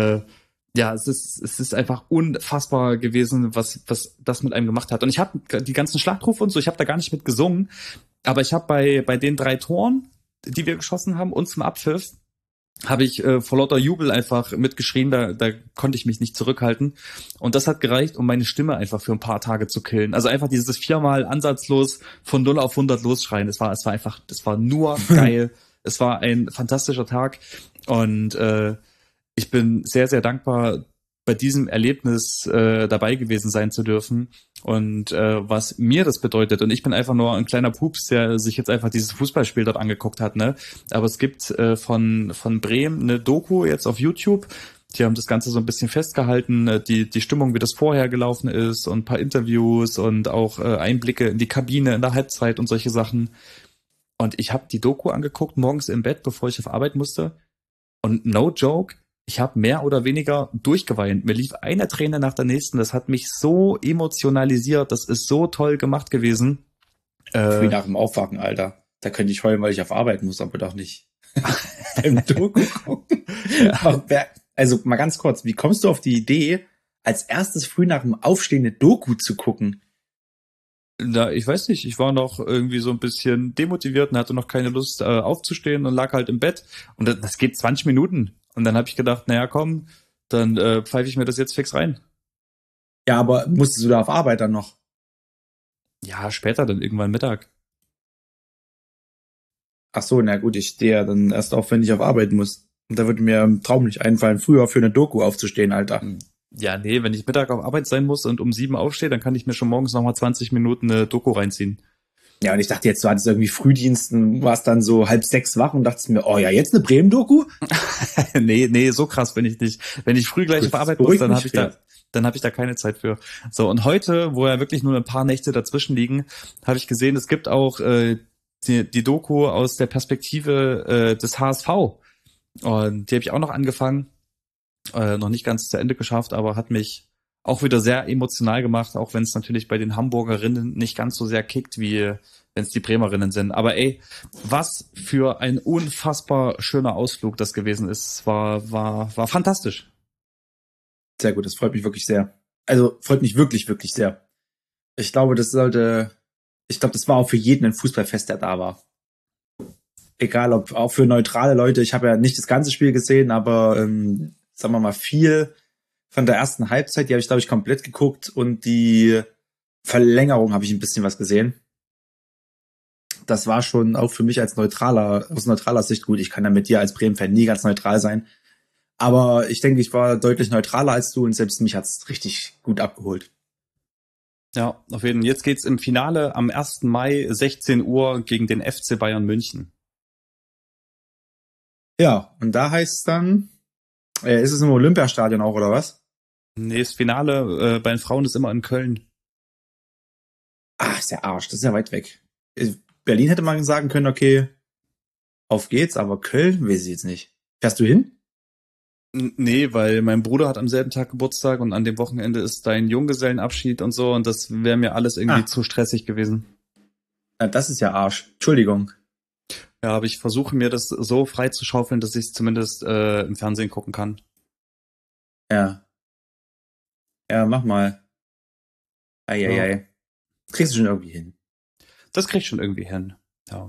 Speaker 1: ja, es ist einfach unfassbar gewesen, was das mit einem gemacht hat. Und ich habe die ganzen Schlachtrufe und so, ich habe da gar nicht mit gesungen, aber ich habe bei den 3 Toren, die wir geschossen haben, und zum Abpfiff, habe ich vor lauter Jubel einfach mitgeschrien, da konnte ich mich nicht zurückhalten. Und das hat gereicht, um meine Stimme einfach für ein paar Tage zu killen. Also einfach dieses 4-mal ansatzlos von 0 auf 100 losschreien. Es war nur geil. Es war ein fantastischer Tag. Und ich bin sehr, sehr dankbar, bei diesem Erlebnis dabei gewesen sein zu dürfen und was mir das bedeutet. Und ich bin einfach nur ein kleiner Pups, der sich jetzt einfach dieses Fußballspiel dort angeguckt hat, ne? Aber es gibt von Bremen eine Doku jetzt auf YouTube. Die haben das Ganze so ein bisschen festgehalten, die Stimmung, wie das vorher gelaufen ist und ein paar Interviews und auch Einblicke in die Kabine in der Halbzeit und solche Sachen. Und ich habe die Doku angeguckt, morgens im Bett, bevor ich auf Arbeit musste. Und no joke, ich habe mehr oder weniger durchgeweint. Mir lief eine Träne nach der nächsten. Das hat mich so emotionalisiert. Das ist so toll gemacht gewesen.
Speaker 2: Wie nach dem Aufwachen, Alter. Da könnte ich heulen, weil ich auf Arbeit muss, aber doch nicht beim Doku gucken. Ja. Also mal ganz kurz, wie kommst du auf die Idee, als erstes früh nach dem Aufstehen eine Doku zu gucken?
Speaker 1: Na, ich weiß nicht, ich war noch irgendwie so ein bisschen demotiviert und hatte noch keine Lust aufzustehen und lag halt im Bett. Und das geht 20 Minuten. Und dann habe ich gedacht, naja, komm, dann pfeife ich mir das jetzt fix rein.
Speaker 2: Ja, aber musstest du da auf Arbeit dann noch?
Speaker 1: Ja, später dann irgendwann Mittag.
Speaker 2: Ach so, na gut, ich stehe ja dann erst auf, wenn ich auf Arbeit muss. Und da würde mir im Traum nicht einfallen, früher für eine Doku aufzustehen, Alter.
Speaker 1: Ja, nee, wenn ich Mittag auf Arbeit sein muss und um 7 aufstehe, dann kann ich mir schon morgens nochmal 20 Minuten eine Doku reinziehen.
Speaker 2: Ja, und ich dachte jetzt, du hattest irgendwie Frühdienst und warst dann so 5:30 wach und dachtest mir, oh ja, jetzt eine Bremen-Doku?
Speaker 1: Nee, so krass bin ich nicht. Wenn ich früh gleich auf Arbeit muss, dann habe ich da keine Zeit für. So, und heute, wo ja wirklich nur ein paar Nächte dazwischen liegen, habe ich gesehen, es gibt auch die Doku aus der Perspektive des HSV. Und die habe ich auch noch angefangen. Noch nicht ganz zu Ende geschafft, aber hat mich auch wieder sehr emotional gemacht, auch wenn es natürlich bei den Hamburgerinnen nicht ganz so sehr kickt, wie wenn es die Bremerinnen sind. Aber ey, was für ein unfassbar schöner Ausflug das gewesen ist. War fantastisch.
Speaker 2: Sehr gut, das freut mich wirklich sehr. Also freut mich wirklich, wirklich sehr. Ich glaube, das war auch für jeden ein Fußballfest, der da war. Egal, ob auch für neutrale Leute. Ich habe ja nicht das ganze Spiel gesehen, aber sagen wir mal viel von der ersten Halbzeit, die habe ich, glaube ich, komplett geguckt und die Verlängerung habe ich ein bisschen was gesehen. Das war schon auch für mich aus neutraler Sicht gut. Ich kann ja mit dir als Bremen-Fan nie ganz neutral sein. Aber ich denke, ich war deutlich neutraler als du und selbst mich hat's richtig gut abgeholt.
Speaker 1: Ja, auf jeden Fall. Jetzt geht's im Finale am 1. Mai 16 Uhr gegen den FC Bayern München.
Speaker 2: Ja, und da heißt es dann, ist es im Olympiastadion auch, oder was?
Speaker 1: Nee, das Finale bei den Frauen ist immer in Köln.
Speaker 2: Ah, ist der Arsch, das ist ja weit weg. Berlin hätte man sagen können, okay, auf geht's, aber Köln weiß ich jetzt nicht. Fährst du hin?
Speaker 1: Nee, weil mein Bruder hat am selben Tag Geburtstag und an dem Wochenende ist dein Junggesellenabschied und so und das wäre mir alles irgendwie zu stressig gewesen.
Speaker 2: Na, das ist ja Arsch. Entschuldigung.
Speaker 1: Ja, aber ich versuche mir das so frei zu schaufeln, dass ich es zumindest im Fernsehen gucken kann.
Speaker 2: Ja. Ja, mach mal. Eieiei.
Speaker 1: Ja.
Speaker 2: Kriegst du schon irgendwie hin.
Speaker 1: Das krieg ich schon irgendwie hin. Ja.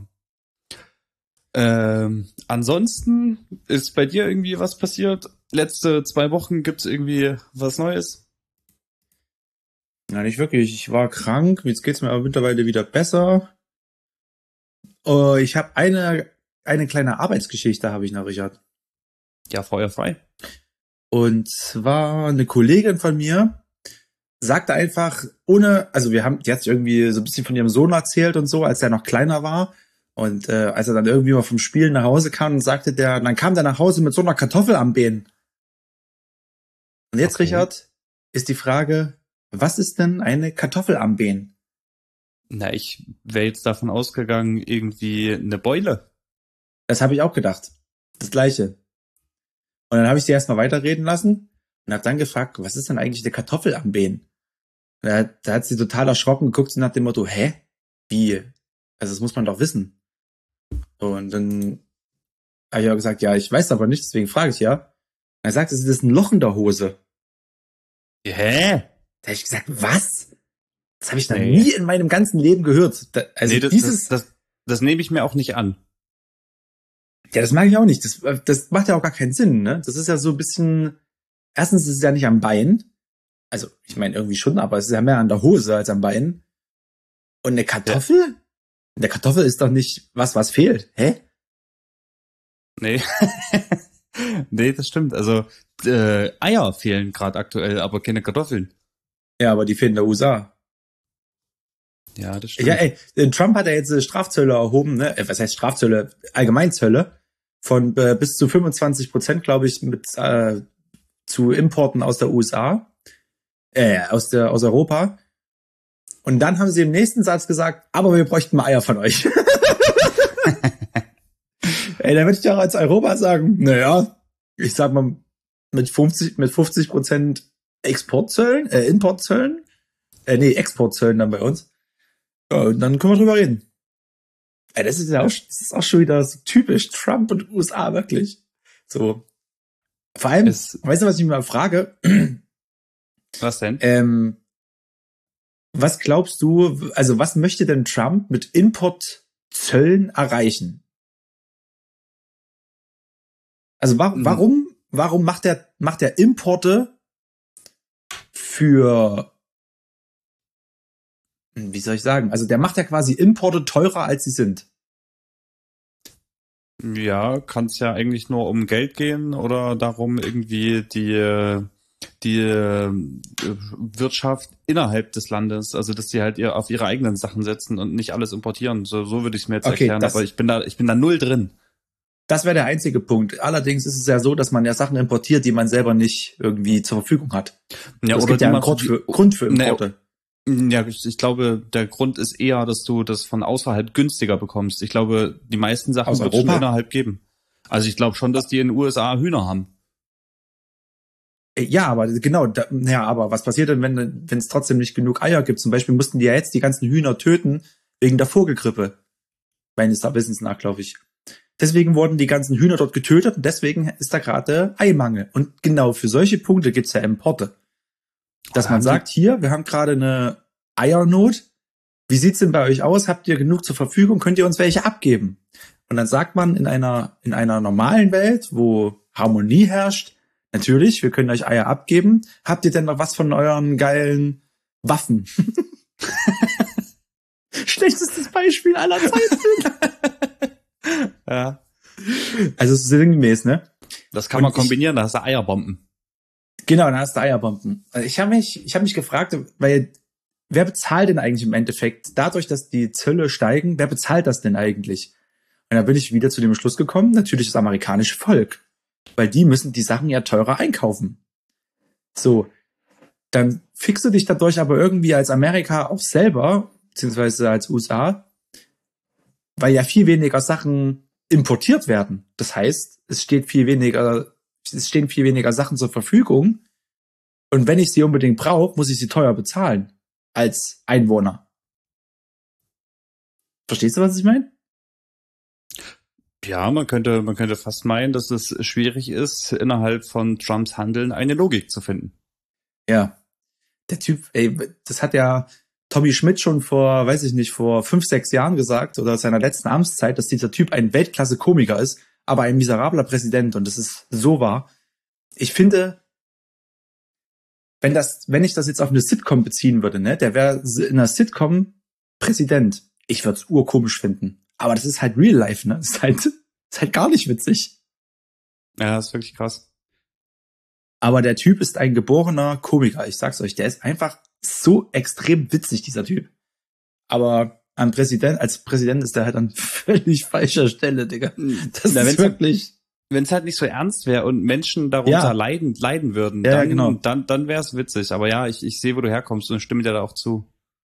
Speaker 1: Ansonsten ist bei dir irgendwie was passiert? Letzte 2 Wochen gibt's irgendwie was Neues?
Speaker 2: Na, nicht wirklich. Ich war krank. Jetzt geht's mir aber mittlerweile wieder besser. Ich habe eine kleine Arbeitsgeschichte, habe ich noch, Richard.
Speaker 1: Ja, feuerfrei.
Speaker 2: Und zwar eine Kollegin von mir sagte einfach, die hat sich irgendwie so ein bisschen von ihrem Sohn erzählt und so, als er noch kleiner war. Und als er dann irgendwie mal vom Spielen nach Hause kam, dann kam der nach Hause mit so einer Kartoffel am Bein. Und jetzt, okay. Richard, ist die Frage, was ist denn eine Kartoffel am Bein?
Speaker 1: Na, ich wäre jetzt davon ausgegangen, irgendwie eine Beule.
Speaker 2: Das habe ich auch gedacht. Das Gleiche. Und dann habe ich sie erstmal weiterreden lassen und habe dann gefragt, was ist denn eigentlich eine Kartoffel am Bein? Da hat sie total erschrocken geguckt und nach dem Motto, hä? Wie? Also das muss man doch wissen. Und dann habe ich auch gesagt, ja, ich weiß aber nicht, deswegen frage ich ja. Und er sagte, das ist ein Loch in der Hose.
Speaker 1: Hä?
Speaker 2: Da habe ich gesagt, was? Das habe ich noch nie in meinem ganzen Leben gehört.
Speaker 1: Das nehme ich mir auch nicht an.
Speaker 2: Ja, das mag ich auch nicht. Das macht ja auch gar keinen Sinn, ne? Das ist ja so ein bisschen, erstens ist es ja nicht am Bein. Also, ich meine irgendwie schon, aber es ist ja mehr an der Hose als am Bein. Und eine Kartoffel? Ja. Eine Kartoffel ist doch nicht was fehlt. Hä?
Speaker 1: Nee. Nee, das stimmt. Also, Eier fehlen gerade aktuell, aber keine Kartoffeln.
Speaker 2: Ja, aber die fehlen in der USA.
Speaker 1: Ja, das stimmt.
Speaker 2: Ja, Trump hat ja jetzt Strafzölle erhoben, ne? Was heißt Strafzölle? Allgemeinzölle von bis zu 25%, glaube ich, mit zu Importen aus der USA, aus Europa. Und dann haben sie im nächsten Satz gesagt, aber wir bräuchten mal Eier von euch. Da würde ich doch als Europa sagen, naja, ich sag mal, mit 50% Exportzöllen, Importzöllen, Exportzöllen dann bei uns. Ja, und dann können wir drüber reden. Ja, das ist auch schon wieder so typisch Trump und USA, wirklich. So. Vor allem, weißt du, was ich mich mal frage?
Speaker 1: Was denn?
Speaker 2: Was glaubst du, also was möchte denn Trump mit Importzöllen erreichen? Also warum macht er Importe für, wie soll ich sagen, also der macht ja quasi Importe teurer, als sie sind.
Speaker 1: Ja, kann es ja eigentlich nur um Geld gehen oder darum, irgendwie die Wirtschaft innerhalb des Landes, also dass die halt auf ihre eigenen Sachen setzen und nicht alles importieren. So würde ich es mir jetzt erklären, aber ich bin da null drin.
Speaker 2: Das wäre der einzige Punkt. Allerdings ist es ja so, dass man ja Sachen importiert, die man selber nicht irgendwie zur Verfügung hat.
Speaker 1: Ja,
Speaker 2: es
Speaker 1: oder
Speaker 2: gibt ja einen Grund für Importe.
Speaker 1: Ja, ich glaube, der Grund ist eher, dass du das von außerhalb günstiger bekommst. Ich glaube, die meisten Sachen wird es schon innerhalb geben. Also ich glaube schon, dass die in den USA Hühner haben.
Speaker 2: Ja, aber genau, aber was passiert denn, wenn es trotzdem nicht genug Eier gibt? Zum Beispiel mussten die ja jetzt die ganzen Hühner töten wegen der Vogelgrippe. Meines Wissens nach, glaube ich. Deswegen wurden die ganzen Hühner dort getötet und deswegen ist da gerade Eimangel. Und genau für solche Punkte gibt's ja Importe. Dass man sagt, hier, wir haben gerade eine Eiernot. Wie sieht's denn bei euch aus? Habt ihr genug zur Verfügung? Könnt ihr uns welche abgeben? Und dann sagt man in einer normalen Welt, wo Harmonie herrscht, natürlich, wir können euch Eier abgeben. Habt ihr denn noch was von euren geilen Waffen? Schlechtestes Beispiel aller Zeiten.
Speaker 1: Ja.
Speaker 2: Also sinngemäß, ne?
Speaker 1: Das kann man kombinieren, da hast du Eierbomben.
Speaker 2: Genau, dann hast du Eierbomben. Also ich hab mich gefragt, weil wer bezahlt denn eigentlich im Endeffekt? Dadurch, dass die Zölle steigen, wer bezahlt das denn eigentlich? Und da bin ich wieder zu dem Schluss gekommen, natürlich das amerikanische Volk. Weil die müssen die Sachen ja teurer einkaufen. So, dann fixst du dich dadurch aber irgendwie als Amerika auch selber, beziehungsweise als USA, weil ja viel weniger Sachen importiert werden. Das heißt, es stehen viel weniger Sachen zur Verfügung. Und wenn ich sie unbedingt brauche, muss ich sie teuer bezahlen. Als Einwohner. Verstehst du, was ich meine?
Speaker 1: Ja, man könnte fast meinen, dass es schwierig ist, innerhalb von Trumps Handeln eine Logik zu finden.
Speaker 2: Ja. Der Typ, das hat ja Tommy Schmidt schon vor 5, 6 Jahren gesagt, oder seiner letzten Amtszeit, dass dieser Typ ein Weltklasse-Komiker ist, aber ein miserabler Präsident. Und das ist so wahr. Ich finde, wenn ich das jetzt auf eine Sitcom beziehen würde, ne, der wäre in einer Sitcom Präsident. Ich würde es urkomisch finden. Aber das ist halt Real Life, ne? Das ist halt gar nicht witzig.
Speaker 1: Ja, das ist wirklich krass.
Speaker 2: Aber der Typ ist ein geborener Komiker. Ich sag's euch, der ist einfach so extrem witzig, dieser Typ. Aber als Präsident ist der halt an völlig falscher Stelle, Digga. Das ist wirklich...
Speaker 1: Wenn es halt nicht so ernst wäre und Menschen darunter leiden würden, dann,
Speaker 2: genau.
Speaker 1: dann wäre es witzig. Aber ja, ich sehe, wo du herkommst und stimme dir da auch zu.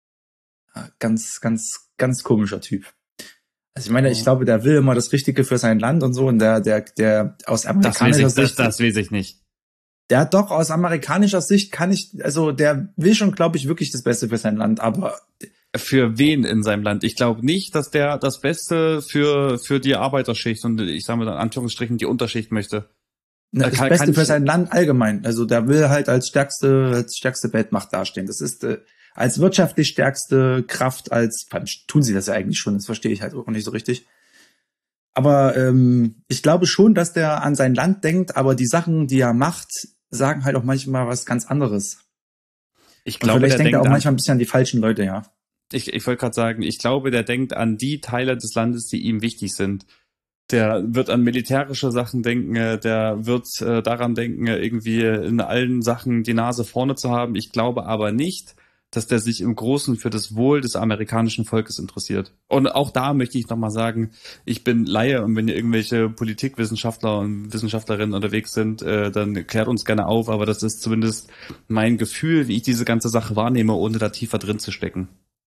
Speaker 2: Ganz, ganz, ganz komischer Typ. Also ich meine, ich glaube, der will immer das Richtige für sein Land und so, und der aus amerikanischer Sicht...
Speaker 1: Das weiß ich nicht.
Speaker 2: Der hat doch aus amerikanischer Sicht der will schon, glaube ich, wirklich das Beste für sein Land, aber...
Speaker 1: Für wen in seinem Land? Ich glaube nicht, dass der das Beste für die Arbeiterschicht und ich sage mal in Anführungsstrichen die Unterschicht möchte.
Speaker 2: Das Beste für sein Land allgemein. Also der will halt als stärkste Weltmacht dastehen. Das ist als wirtschaftlich stärkste Kraft, tun sie das ja eigentlich schon, das verstehe ich halt auch nicht so richtig. Aber ich glaube schon, dass der an sein Land denkt, aber die Sachen, die er macht, sagen halt auch manchmal was ganz anderes.
Speaker 1: Ich glaube,
Speaker 2: vielleicht denkt er auch manchmal ein bisschen an die falschen Leute, ja.
Speaker 1: Ich wollte gerade sagen, ich glaube, der denkt an die Teile des Landes, die ihm wichtig sind. Der wird an militärische Sachen denken, der wird daran denken, irgendwie in allen Sachen die Nase vorne zu haben. Ich glaube aber nicht, dass der sich im Großen für das Wohl des amerikanischen Volkes interessiert. Und auch da möchte ich nochmal sagen, ich bin Laie, und wenn hier irgendwelche Politikwissenschaftler und Wissenschaftlerinnen unterwegs sind, dann klärt uns gerne auf, aber das ist zumindest mein Gefühl, wie ich diese ganze Sache wahrnehme, ohne da tiefer drin zu stecken.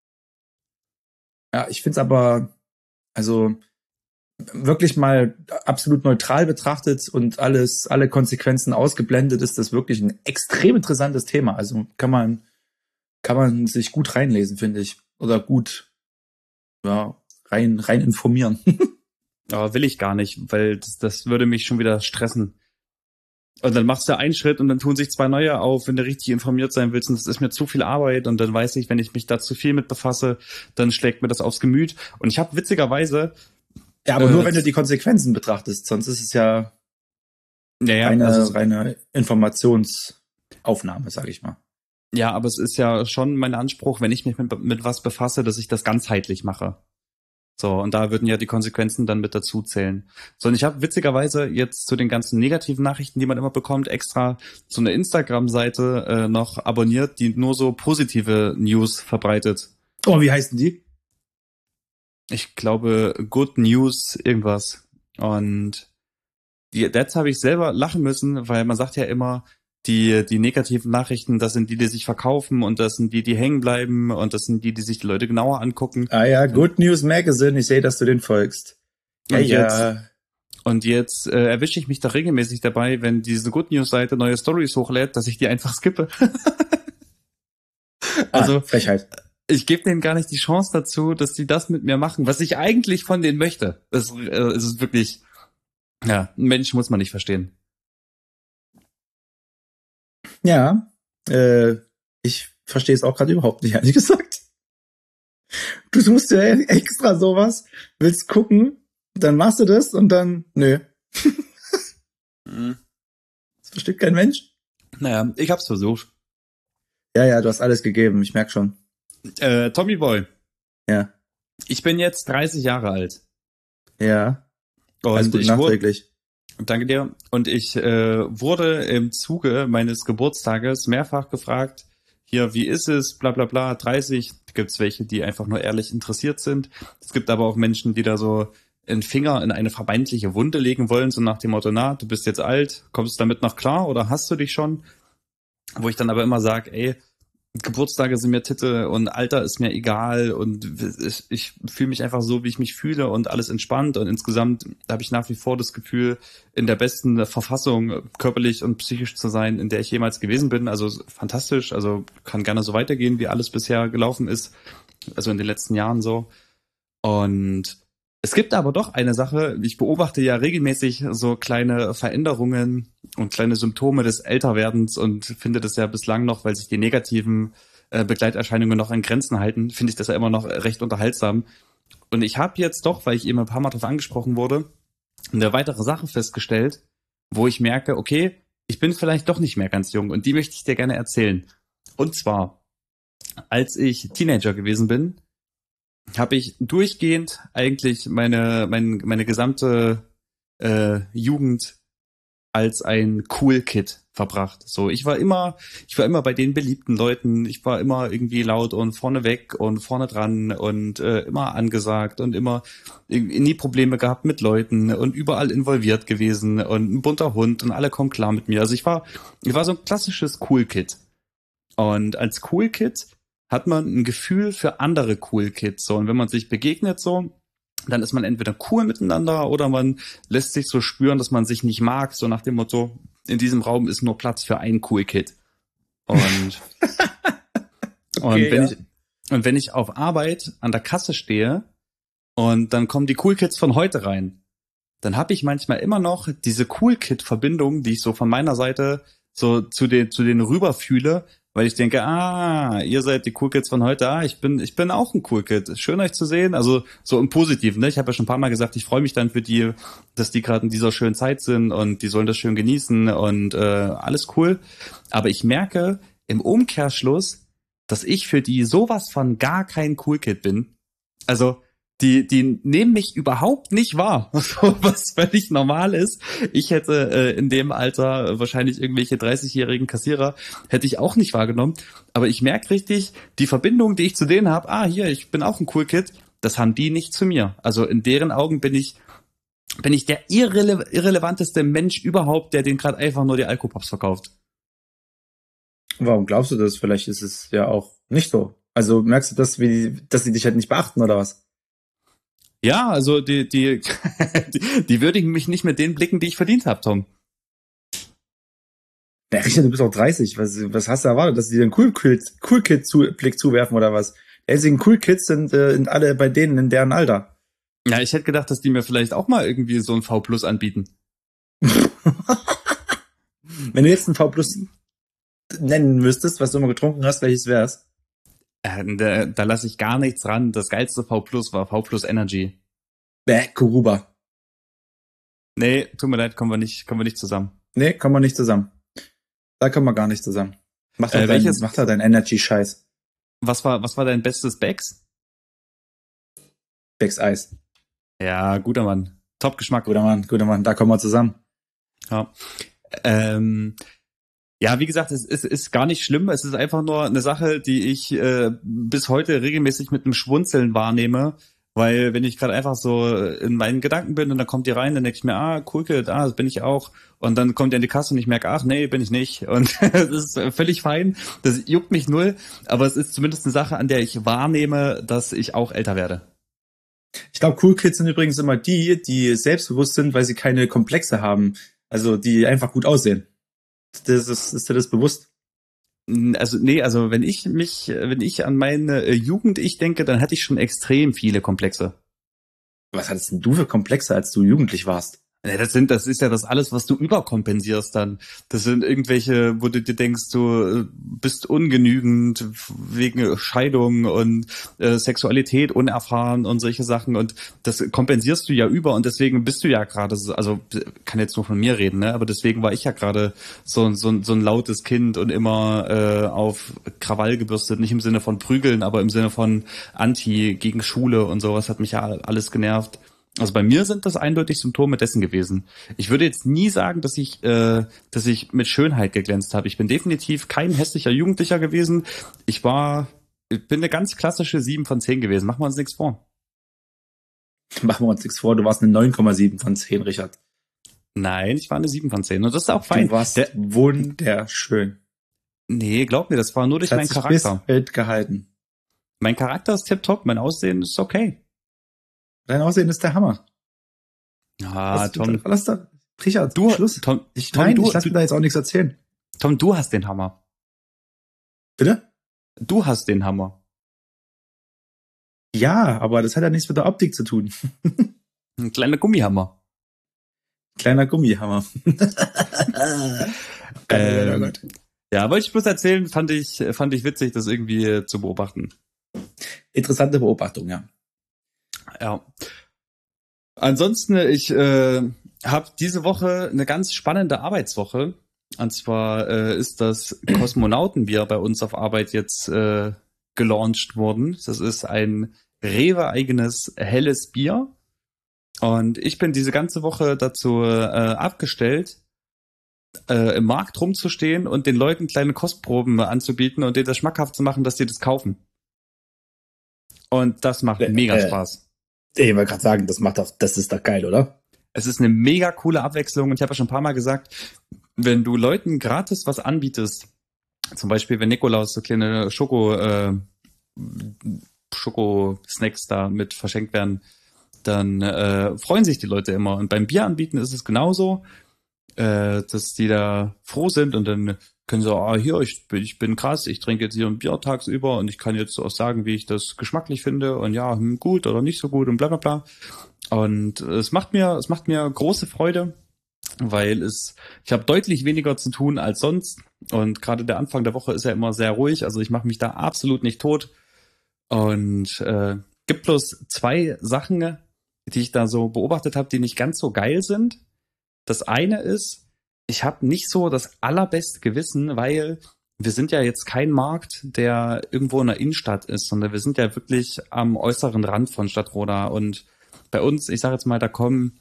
Speaker 2: Ja, ich find's aber, also wirklich mal absolut neutral betrachtet und alle Konsequenzen ausgeblendet, ist das wirklich ein extrem interessantes Thema. Also kann man sich gut reinlesen, finde ich. Oder gut, ja, rein informieren.
Speaker 1: Aber will ich gar nicht, weil das würde mich schon wieder stressen. Und dann machst du einen Schritt und dann tun sich 2 neue auf, wenn du richtig informiert sein willst. Und das ist mir zu viel Arbeit. Und dann weiß ich, wenn ich mich da zu viel mit befasse, dann schlägt mir das aufs Gemüt. Und ich habe witzigerweise...
Speaker 2: Ja, aber nur wenn du die Konsequenzen betrachtest. Sonst ist es ja reine Informationsaufnahme, sage ich mal.
Speaker 1: Ja, aber es ist ja schon mein Anspruch, wenn ich mich mit was befasse, dass ich das ganzheitlich mache. So, und da würden ja die Konsequenzen dann mit dazu zählen. So, und ich habe witzigerweise jetzt zu den ganzen negativen Nachrichten, die man immer bekommt, extra so eine Instagram-Seite noch abonniert, die nur so positive News verbreitet.
Speaker 2: Oh, wie heißen die?
Speaker 1: Ich glaube, Good News irgendwas. Und jetzt habe ich selber lachen müssen, weil man sagt ja immer, die negativen Nachrichten, das sind die sich verkaufen, und das sind die hängen bleiben, und das sind die sich die Leute genauer angucken.
Speaker 2: Ah ja, Good News Magazine, ich sehe, dass du den folgst.
Speaker 1: Und jetzt erwische ich mich da regelmäßig dabei, wenn diese Good News Seite neue Stories hochlädt, dass ich die einfach skippe. Also
Speaker 2: Frechheit.
Speaker 1: Ich gebe denen gar nicht die Chance dazu, dass sie das mit mir machen, was ich eigentlich von denen möchte. Es ist wirklich, ja, ein Mensch muss man nicht verstehen.
Speaker 2: Ja, ich verstehe es auch gerade überhaupt nicht, ehrlich gesagt. Du suchst ja extra sowas, willst gucken, dann machst du das und dann, nö. Das versteht kein Mensch.
Speaker 1: Naja, ich hab's versucht.
Speaker 2: Ja, du hast alles gegeben, ich merk schon.
Speaker 1: Tommy Boy.
Speaker 2: Ja.
Speaker 1: Ich bin jetzt 30 Jahre alt.
Speaker 2: Ja.
Speaker 1: Und
Speaker 2: ich nachträglich.
Speaker 1: Danke dir. Und ich wurde im Zuge meines Geburtstages mehrfach gefragt, hier, wie ist es, bla bla bla, 30. Gibt's welche, die einfach nur ehrlich interessiert sind. Es gibt aber auch Menschen, die da so einen Finger in eine vermeintliche Wunde legen wollen, so nach dem Motto, na, du bist jetzt alt, kommst du damit noch klar oder hast du dich schon? Wo ich dann aber immer sage, ey, Geburtstage sind mir Titte und Alter ist mir egal und ich fühle mich einfach so, wie ich mich fühle und alles entspannt und insgesamt habe ich nach wie vor das Gefühl, in der besten Verfassung körperlich und psychisch zu sein, in der ich jemals gewesen bin. Also fantastisch, also kann gerne so weitergehen, wie alles bisher gelaufen ist, also in den letzten Jahren so. Und es gibt aber doch eine Sache, ich beobachte ja regelmäßig so kleine Veränderungen und kleine Symptome des Älterwerdens und finde das ja bislang noch, weil sich die negativen Begleiterscheinungen noch an Grenzen halten, finde ich das ja immer noch recht unterhaltsam. Und ich habe jetzt doch, weil ich eben ein paar Mal darauf angesprochen wurde, eine weitere Sache festgestellt, wo ich merke, okay, ich bin vielleicht doch nicht mehr ganz jung und die möchte ich dir gerne erzählen. Und zwar, als ich Teenager gewesen bin, habe ich durchgehend eigentlich meine gesamte Jugend als ein Cool Kid verbracht. So, ich war immer bei den beliebten Leuten, ich war immer irgendwie laut und vorne weg und vorne dran und immer angesagt und immer nie Probleme gehabt mit Leuten und überall involviert gewesen und ein bunter Hund und alle kommen klar mit mir. Also ich war so ein klassisches Cool Kid. Und als Cool Kid hat man ein Gefühl für andere Cool Kids. So, und wenn man sich begegnet so, dann ist man entweder cool miteinander oder man lässt sich so spüren, dass man sich nicht mag, so nach dem Motto, in diesem Raum ist nur Platz für einen Cool Kid. Und,
Speaker 2: Okay,
Speaker 1: und wenn ich auf Arbeit an der Kasse stehe und dann kommen die Cool Kids von heute rein, dann habe ich manchmal immer noch diese Cool Kid-Verbindung, die ich so von meiner Seite so zu den rüberfühle, weil ich denke, ihr seid die Cool Kids von heute, ich bin auch ein Cool Kid. Schön euch zu sehen, also so im Positiven, ne? Ich habe ja schon ein paar Mal gesagt, ich freue mich dann für die, dass die gerade in dieser schönen Zeit sind und die sollen das schön genießen und alles cool. Aber ich merke im Umkehrschluss, dass ich für die sowas von gar kein Cool Kid bin. Also die nehmen mich überhaupt nicht wahr, was völlig normal ist. Ich hätte in dem Alter wahrscheinlich irgendwelche 30-jährigen Kassierer hätte ich auch nicht wahrgenommen. Aber ich merke richtig, die Verbindung, die ich zu denen habe, hier, ich bin auch ein Cool Kid, das haben die nicht zu mir. Also in deren Augen bin ich der irrelevanteste Mensch überhaupt, der denen gerade einfach nur die Alkopops verkauft.
Speaker 2: Warum glaubst du das? Vielleicht ist es ja auch nicht so. Also merkst du das, dass sie dich halt nicht beachten oder was?
Speaker 1: Ja, also die würdigen mich nicht mit den Blicken, die ich verdient habe, Tom.
Speaker 2: Ja, Richard, du bist auch 30. Was hast du erwartet, dass sie dir einen Cool-Kid-Blick zuwerfen oder was? Die einzigen Cool-Kids sind alle bei denen in deren Alter.
Speaker 1: Ja, ich hätte gedacht, dass die mir vielleicht auch mal irgendwie so ein V+ anbieten.
Speaker 2: Wenn du jetzt ein V+ nennen müsstest, was du immer getrunken hast, welches wär's?
Speaker 1: Da lasse ich gar nichts ran. Das geilste V+ war V+ Energy.
Speaker 2: Kuruba.
Speaker 1: Nee, tut mir leid, kommen wir nicht zusammen.
Speaker 2: Nee, kommen wir nicht zusammen. Da kommen wir gar nicht zusammen. Mach doch dein Energy-Scheiß.
Speaker 1: Was war dein bestes Becks?
Speaker 2: Becks Eis.
Speaker 1: Ja, guter Mann. Top-Geschmack.
Speaker 2: Guter Mann. Da kommen wir zusammen.
Speaker 1: Ja. Ja, wie gesagt, es ist gar nicht schlimm. Es ist einfach nur eine Sache, die ich bis heute regelmäßig mit einem Schwunzeln wahrnehme. Weil wenn ich gerade einfach so in meinen Gedanken bin und dann kommt die rein, dann denke ich mir, cool Kid, das bin ich auch. Und dann kommt die an die Kasse und ich merke, nee, bin ich nicht. Und das ist völlig fein. Das juckt mich null. Aber es ist zumindest eine Sache, an der ich wahrnehme, dass ich auch älter werde.
Speaker 2: Ich glaube, Cool Kids sind übrigens immer die selbstbewusst sind, weil sie keine Komplexe haben. Also die einfach gut aussehen. Ist dir das bewusst?
Speaker 1: Also wenn ich an meine Jugend denke, dann hatte ich schon extrem viele Komplexe.
Speaker 2: Was hattest denn du für Komplexe, als du jugendlich warst?
Speaker 1: Ja, das ist ja das alles, was du überkompensierst dann. Das sind irgendwelche, wo du dir denkst, du bist ungenügend wegen Scheidung und Sexualität unerfahren und solche Sachen und das kompensierst du ja über und deswegen bist du ja gerade, also kann jetzt nur von mir reden, ne? Aber deswegen war ich ja gerade so ein lautes Kind und immer auf Krawall gebürstet, nicht im Sinne von prügeln, aber im Sinne von Anti gegen Schule und sowas hat mich ja alles genervt. Also bei mir sind das eindeutig Symptome dessen gewesen. Ich würde jetzt nie sagen, dass ich mit Schönheit geglänzt habe. Ich bin definitiv kein hässlicher Jugendlicher gewesen. Ich bin eine ganz klassische 7 von 10 gewesen. Machen wir uns nichts vor.
Speaker 2: Machen wir uns nichts vor, du warst eine 9,7 von 10, Richard.
Speaker 1: Nein, ich war eine 7 von 10. Und das ist auch fein.
Speaker 2: Du warst wunderschön.
Speaker 1: Nee, glaub mir, das war nur durch meinen Charakter.
Speaker 2: Bis Bild gehalten.
Speaker 1: Mein Charakter ist tipptopp, mein Aussehen ist okay.
Speaker 2: Dein Aussehen ist der Hammer.
Speaker 1: Ah, Tom.
Speaker 2: Lass da. Richard, Schluss.
Speaker 1: Tom,
Speaker 2: ich lass mir da jetzt auch nichts erzählen.
Speaker 1: Tom, du hast den Hammer.
Speaker 2: Bitte?
Speaker 1: Du hast den Hammer.
Speaker 2: Ja, aber das hat ja nichts mit der Optik zu tun.
Speaker 1: Ein kleiner Gummihammer.
Speaker 2: Kleiner Gummihammer.
Speaker 1: Ja, wollte ich bloß erzählen, fand ich witzig, das irgendwie zu beobachten.
Speaker 2: Interessante Beobachtung, ja.
Speaker 1: Ja. Ansonsten, ich habe diese Woche eine ganz spannende Arbeitswoche. Und zwar ist das Kosmonautenbier bei uns auf Arbeit jetzt gelauncht worden. Das ist ein Rewe-eigenes helles Bier. Und ich bin diese ganze Woche dazu abgestellt, im Markt rumzustehen und den Leuten kleine Kostproben anzubieten und denen das schmackhaft zu machen, dass sie das kaufen. Und das macht mega Spaß.
Speaker 2: Ich wollte gerade sagen, das ist doch geil, oder?
Speaker 1: Es ist eine mega coole Abwechslung und ich habe ja schon ein paar Mal gesagt, wenn du Leuten gratis was anbietest, zum Beispiel wenn Nikolaus so kleine Schoko-Snacks da mit verschenkt werden, dann freuen sich die Leute immer. Und beim Bier anbieten ist es genauso, dass die da froh sind und dann können sie, hier, ich bin krass, ich trinke jetzt hier ein Bier tagsüber und ich kann jetzt auch sagen, wie ich das geschmacklich finde und ja, gut oder nicht so gut und bla bla bla. Und es macht mir große Freude, weil ich habe deutlich weniger zu tun als sonst und gerade der Anfang der Woche ist ja immer sehr ruhig, also ich mache mich da absolut nicht tot und gibt bloß 2 Sachen, die ich da so beobachtet habe, die nicht ganz so geil sind. Das eine ist, ich habe nicht so das allerbeste Gewissen, weil wir sind ja jetzt kein Markt, der irgendwo in der Innenstadt ist, sondern wir sind ja wirklich am äußeren Rand von Stadtroda. Und bei uns, ich sage jetzt mal, da kommen,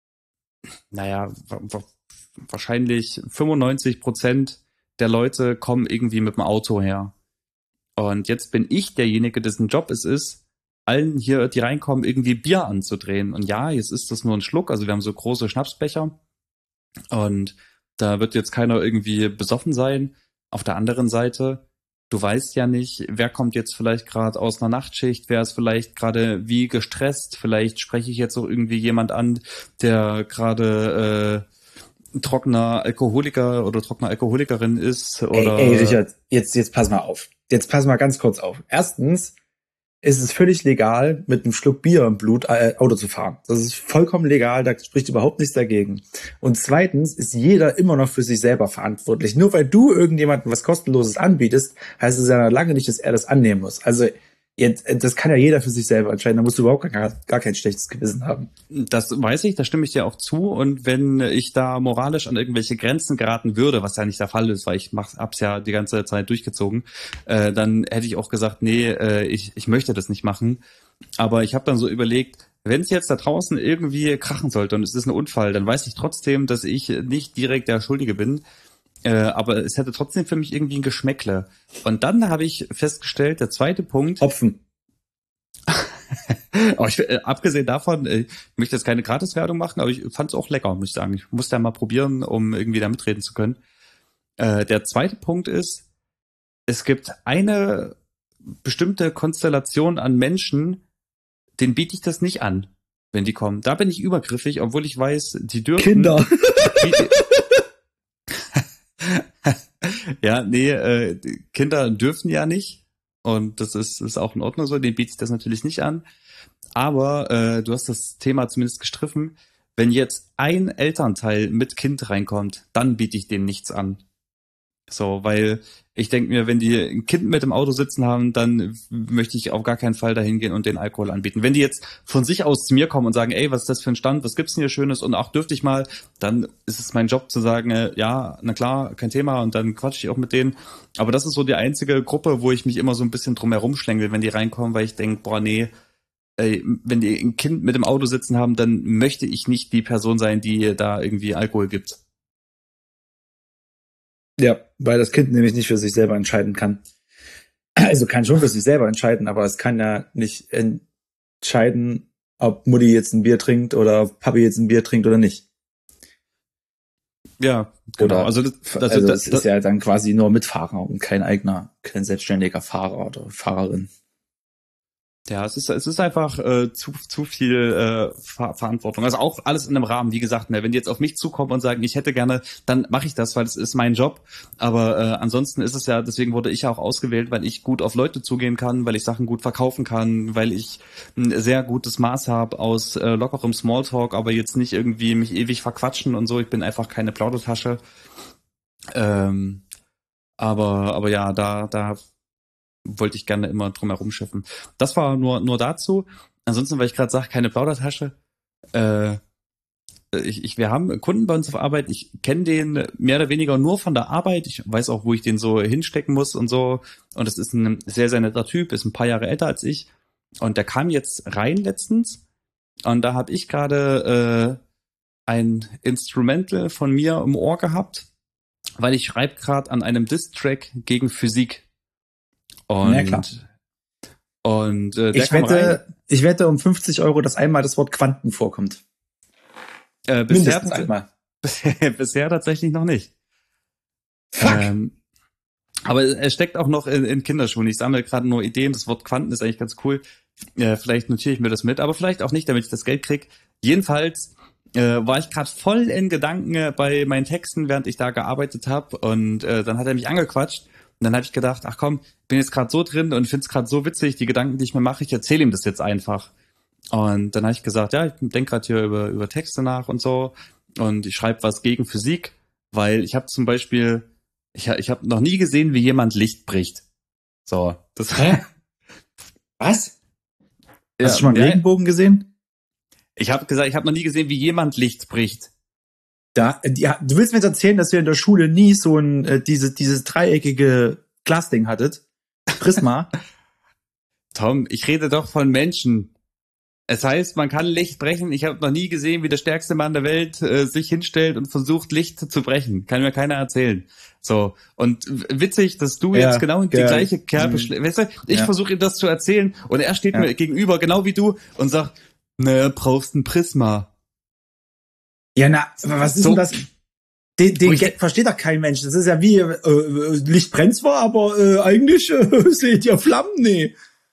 Speaker 1: wahrscheinlich 95% der Leute kommen irgendwie mit dem Auto her. Und jetzt bin ich derjenige, dessen Job es ist, allen hier, die reinkommen, irgendwie Bier anzudrehen. Und ja, jetzt ist das nur ein Schluck, also wir haben so große Schnapsbecher. Und da wird jetzt keiner irgendwie besoffen sein. Auf der anderen Seite, du weißt ja nicht, wer kommt jetzt vielleicht gerade aus einer Nachtschicht, wer ist vielleicht gerade wie gestresst. Vielleicht spreche ich jetzt auch irgendwie jemand an, der gerade trockener Alkoholiker oder trockene Alkoholikerin ist. Oder
Speaker 2: ey Richard, jetzt pass mal auf. Jetzt pass mal ganz kurz auf. Erstens ist es völlig legal, mit einem Schluck Bier im Blut Auto zu fahren. Das ist vollkommen legal, da spricht überhaupt nichts dagegen. Und zweitens ist jeder immer noch für sich selber verantwortlich. Nur weil du irgendjemandem was Kostenloses anbietest, heißt es ja lange nicht, dass er das annehmen muss. Also das kann ja jeder für sich selber entscheiden. Da musst du überhaupt gar kein schlechtes Gewissen haben.
Speaker 1: Das weiß ich, da stimme ich dir auch zu. Und wenn ich da moralisch an irgendwelche Grenzen geraten würde, was ja nicht der Fall ist, weil ich hab's ja die ganze Zeit durchgezogen, dann hätte ich auch gesagt, nee, ich möchte das nicht machen. Aber ich habe dann so überlegt, wenn es jetzt da draußen irgendwie krachen sollte und es ist ein Unfall, dann weiß ich trotzdem, dass ich nicht direkt der Schuldige bin. Aber es hätte trotzdem für mich irgendwie ein Geschmäckle. Und dann habe ich festgestellt, der zweite Punkt.
Speaker 2: Hopfen.
Speaker 1: Aber abgesehen davon, ich möchte jetzt keine Gratiswerbung machen, aber ich fand es auch lecker, muss ich sagen. Ich musste ja mal probieren, um irgendwie da mitreden zu können. Der zweite Punkt ist, es gibt eine bestimmte Konstellation an Menschen, denen biete ich das nicht an, wenn die kommen. Da bin ich übergriffig, obwohl ich weiß, die dürfen...
Speaker 2: Kinder.
Speaker 1: Ja, nee, Kinder dürfen ja nicht und das ist auch in Ordnung so, denen biete ich das natürlich nicht an, aber du hast das Thema zumindest gestriffen, wenn jetzt ein Elternteil mit Kind reinkommt, dann biete ich denen nichts an. So, weil ich denke mir, wenn die ein Kind mit im Auto sitzen haben, dann möchte ich auf gar keinen Fall dahin gehen und den Alkohol anbieten. Wenn die jetzt von sich aus zu mir kommen und sagen, ey, was ist das für ein Stand, was gibt's denn hier Schönes und ach, dürfte ich mal, dann ist es mein Job zu sagen, ja, na klar, kein Thema und dann quatsche ich auch mit denen. Aber das ist so die einzige Gruppe, wo ich mich immer so ein bisschen drum herum schlängel, wenn die reinkommen, weil ich denke, boah, nee, wenn die ein Kind mit im Auto sitzen haben, dann möchte ich nicht die Person sein, die da irgendwie Alkohol gibt.
Speaker 2: Ja, weil das Kind nämlich nicht für sich selber entscheiden kann. Also kann schon für sich selber entscheiden, aber es kann ja nicht entscheiden, ob Mutti jetzt ein Bier trinkt oder ob Papi jetzt ein Bier trinkt oder nicht.
Speaker 1: Ja, genau.
Speaker 2: Oder,
Speaker 1: also
Speaker 2: das ist ja dann quasi nur Mitfahrer und kein selbstständiger Fahrer oder Fahrerin.
Speaker 1: Ja, es ist einfach zu viel Verantwortung. Also auch alles in einem Rahmen. Wie gesagt, ne, wenn die jetzt auf mich zukommen und sagen, ich hätte gerne, dann mache ich das, weil es ist mein Job. Aber ansonsten ist es ja, deswegen wurde ich ja auch ausgewählt, weil ich gut auf Leute zugehen kann, weil ich Sachen gut verkaufen kann, weil ich ein sehr gutes Maß habe aus lockerem Smalltalk, aber jetzt nicht irgendwie mich ewig verquatschen und so. Ich bin einfach keine Plaudertasche. Aber ja, da wollte ich gerne immer drum herum schiffen. Das war nur dazu. Ansonsten, weil ich gerade sage, keine Plaudertasche. Wir haben Kunden bei uns auf Arbeit. Ich kenne den mehr oder weniger nur von der Arbeit. Ich weiß auch, wo ich den so hinstecken muss und so. Und es ist ein sehr, sehr netter Typ, ist ein paar Jahre älter als ich. Und der kam jetzt rein letztens. Und da habe ich gerade ein Instrumental von mir im Ohr gehabt, weil ich schreibe gerade an einem Diss-Track gegen Physik. Und,
Speaker 2: ja, klar.
Speaker 1: Und
Speaker 2: ich wette um 50 €, dass einmal das Wort Quanten vorkommt.
Speaker 1: Bisher
Speaker 2: einmal.
Speaker 1: Bisher tatsächlich noch nicht.
Speaker 2: Fuck.
Speaker 1: Aber es steckt auch noch in Kinderschuhen. Ich sammle gerade nur Ideen. Das Wort Quanten ist eigentlich ganz cool. Vielleicht notiere ich mir das mit, aber vielleicht auch nicht, damit ich das Geld krieg. Jedenfalls war ich gerade voll in Gedanken bei meinen Texten, während ich da gearbeitet habe. Und dann hat er mich angequatscht. Und dann habe ich gedacht, ach komm, bin jetzt gerade so drin und find's gerade so witzig, die Gedanken, die ich mir mache, ich erzähle ihm das jetzt einfach. Und dann habe ich gesagt, ja, ich denke gerade hier über Texte nach und so. Und ich schreibe was gegen Physik, weil ich habe zum Beispiel, ich habe noch nie gesehen, wie jemand Licht bricht. So, das.
Speaker 2: Hä? Was? Hast du schon mal einen Regenbogen gesehen?
Speaker 1: Ich habe gesagt, ich habe noch nie gesehen, wie jemand Licht bricht.
Speaker 2: Du willst mir jetzt erzählen, dass ihr in der Schule nie so ein dieses dreieckige Glasding hattet? Prisma?
Speaker 1: Tom, ich rede doch von Menschen. Es heißt, man kann Licht brechen. Ich habe noch nie gesehen, wie der stärkste Mann der Welt sich hinstellt und versucht, Licht zu brechen. Kann mir keiner erzählen. So, und witzig, dass du jetzt genau die gleiche Kerbe weißt du, ich versuche ihm das zu erzählen und er steht mir gegenüber, genau wie du, und sagt, ne, brauchst ein Prisma.
Speaker 2: Ja, na, was ist denn das? Den Gag versteht doch kein Mensch. Das ist ja wie, Licht brennt zwar, aber eigentlich seht ihr Flammen, nee.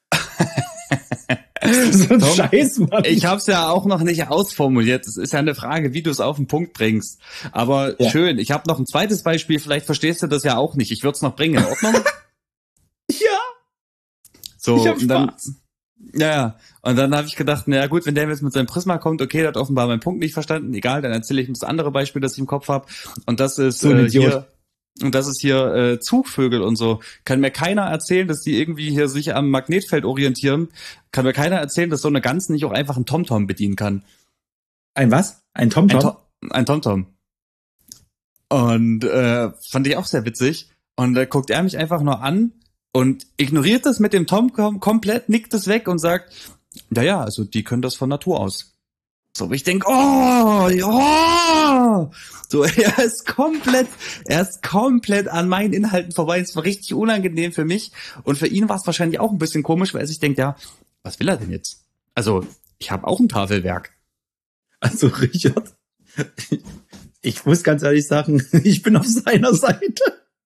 Speaker 2: So ein
Speaker 1: Tom,
Speaker 2: Scheiß, Mann.
Speaker 1: Ich hab's ja auch noch nicht ausformuliert. Es ist ja eine Frage, wie du es auf den Punkt bringst. Aber schön, ich habe noch ein zweites Beispiel. Vielleicht verstehst du das ja auch nicht. Ich würde es noch bringen. In Ordnung?
Speaker 2: Ja.
Speaker 1: So,
Speaker 2: ich hab Spaß.
Speaker 1: Ja, und dann habe ich gedacht, naja gut, wenn der jetzt mit seinem Prisma kommt, okay, der hat offenbar meinen Punkt nicht verstanden, egal, dann erzähle ich ihm das andere Beispiel, das ich im Kopf habe. Und das ist
Speaker 2: so
Speaker 1: hier Zugvögel und so. Kann mir keiner erzählen, dass die irgendwie hier sich am Magnetfeld orientieren. Kann mir keiner erzählen, dass so eine Gans nicht auch einfach einen TomTom bedienen kann.
Speaker 2: Ein was? Ein TomTom?
Speaker 1: Ein TomTom. Und fand ich auch sehr witzig. Und da guckt er mich einfach nur an und ignoriert das mit dem TomTom komplett, nickt es weg und sagt, naja, also die können das von Natur aus. So, ich denke, oh, ja. So, er ist komplett an meinen Inhalten vorbei. Es war richtig unangenehm für mich. Und für ihn war es wahrscheinlich auch ein bisschen komisch, weil er sich denkt, ja, was will er denn jetzt? Also, ich habe auch ein Tafelwerk.
Speaker 2: Also, Richard, ich muss ganz ehrlich sagen, ich bin auf seiner Seite.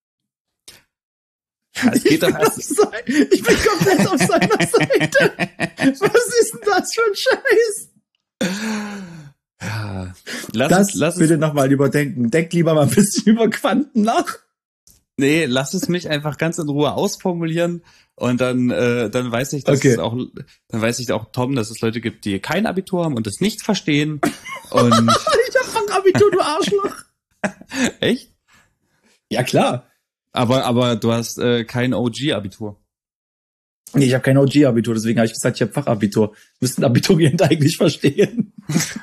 Speaker 1: Ja, es geht
Speaker 2: ich bin komplett auf seiner Seite. Was ist denn das für ein Scheiß?
Speaker 1: Ja,
Speaker 2: lass es bitte nochmal überdenken. Denk lieber mal ein bisschen über Quanten nach.
Speaker 1: Nee, lass es mich einfach ganz in Ruhe ausformulieren und dann weiß ich, dass dann weiß ich auch, Tom, dass es Leute gibt, die kein Abitur haben und das nicht verstehen. Und
Speaker 2: ich hab Fachabitur, du Arschloch.
Speaker 1: Echt?
Speaker 2: Ja, klar.
Speaker 1: Aber du hast kein OG-Abitur.
Speaker 2: Nee, ich habe kein OG-Abitur, deswegen habe ich gesagt, ich habe Fachabitur. Müssten Abiturient eigentlich verstehen.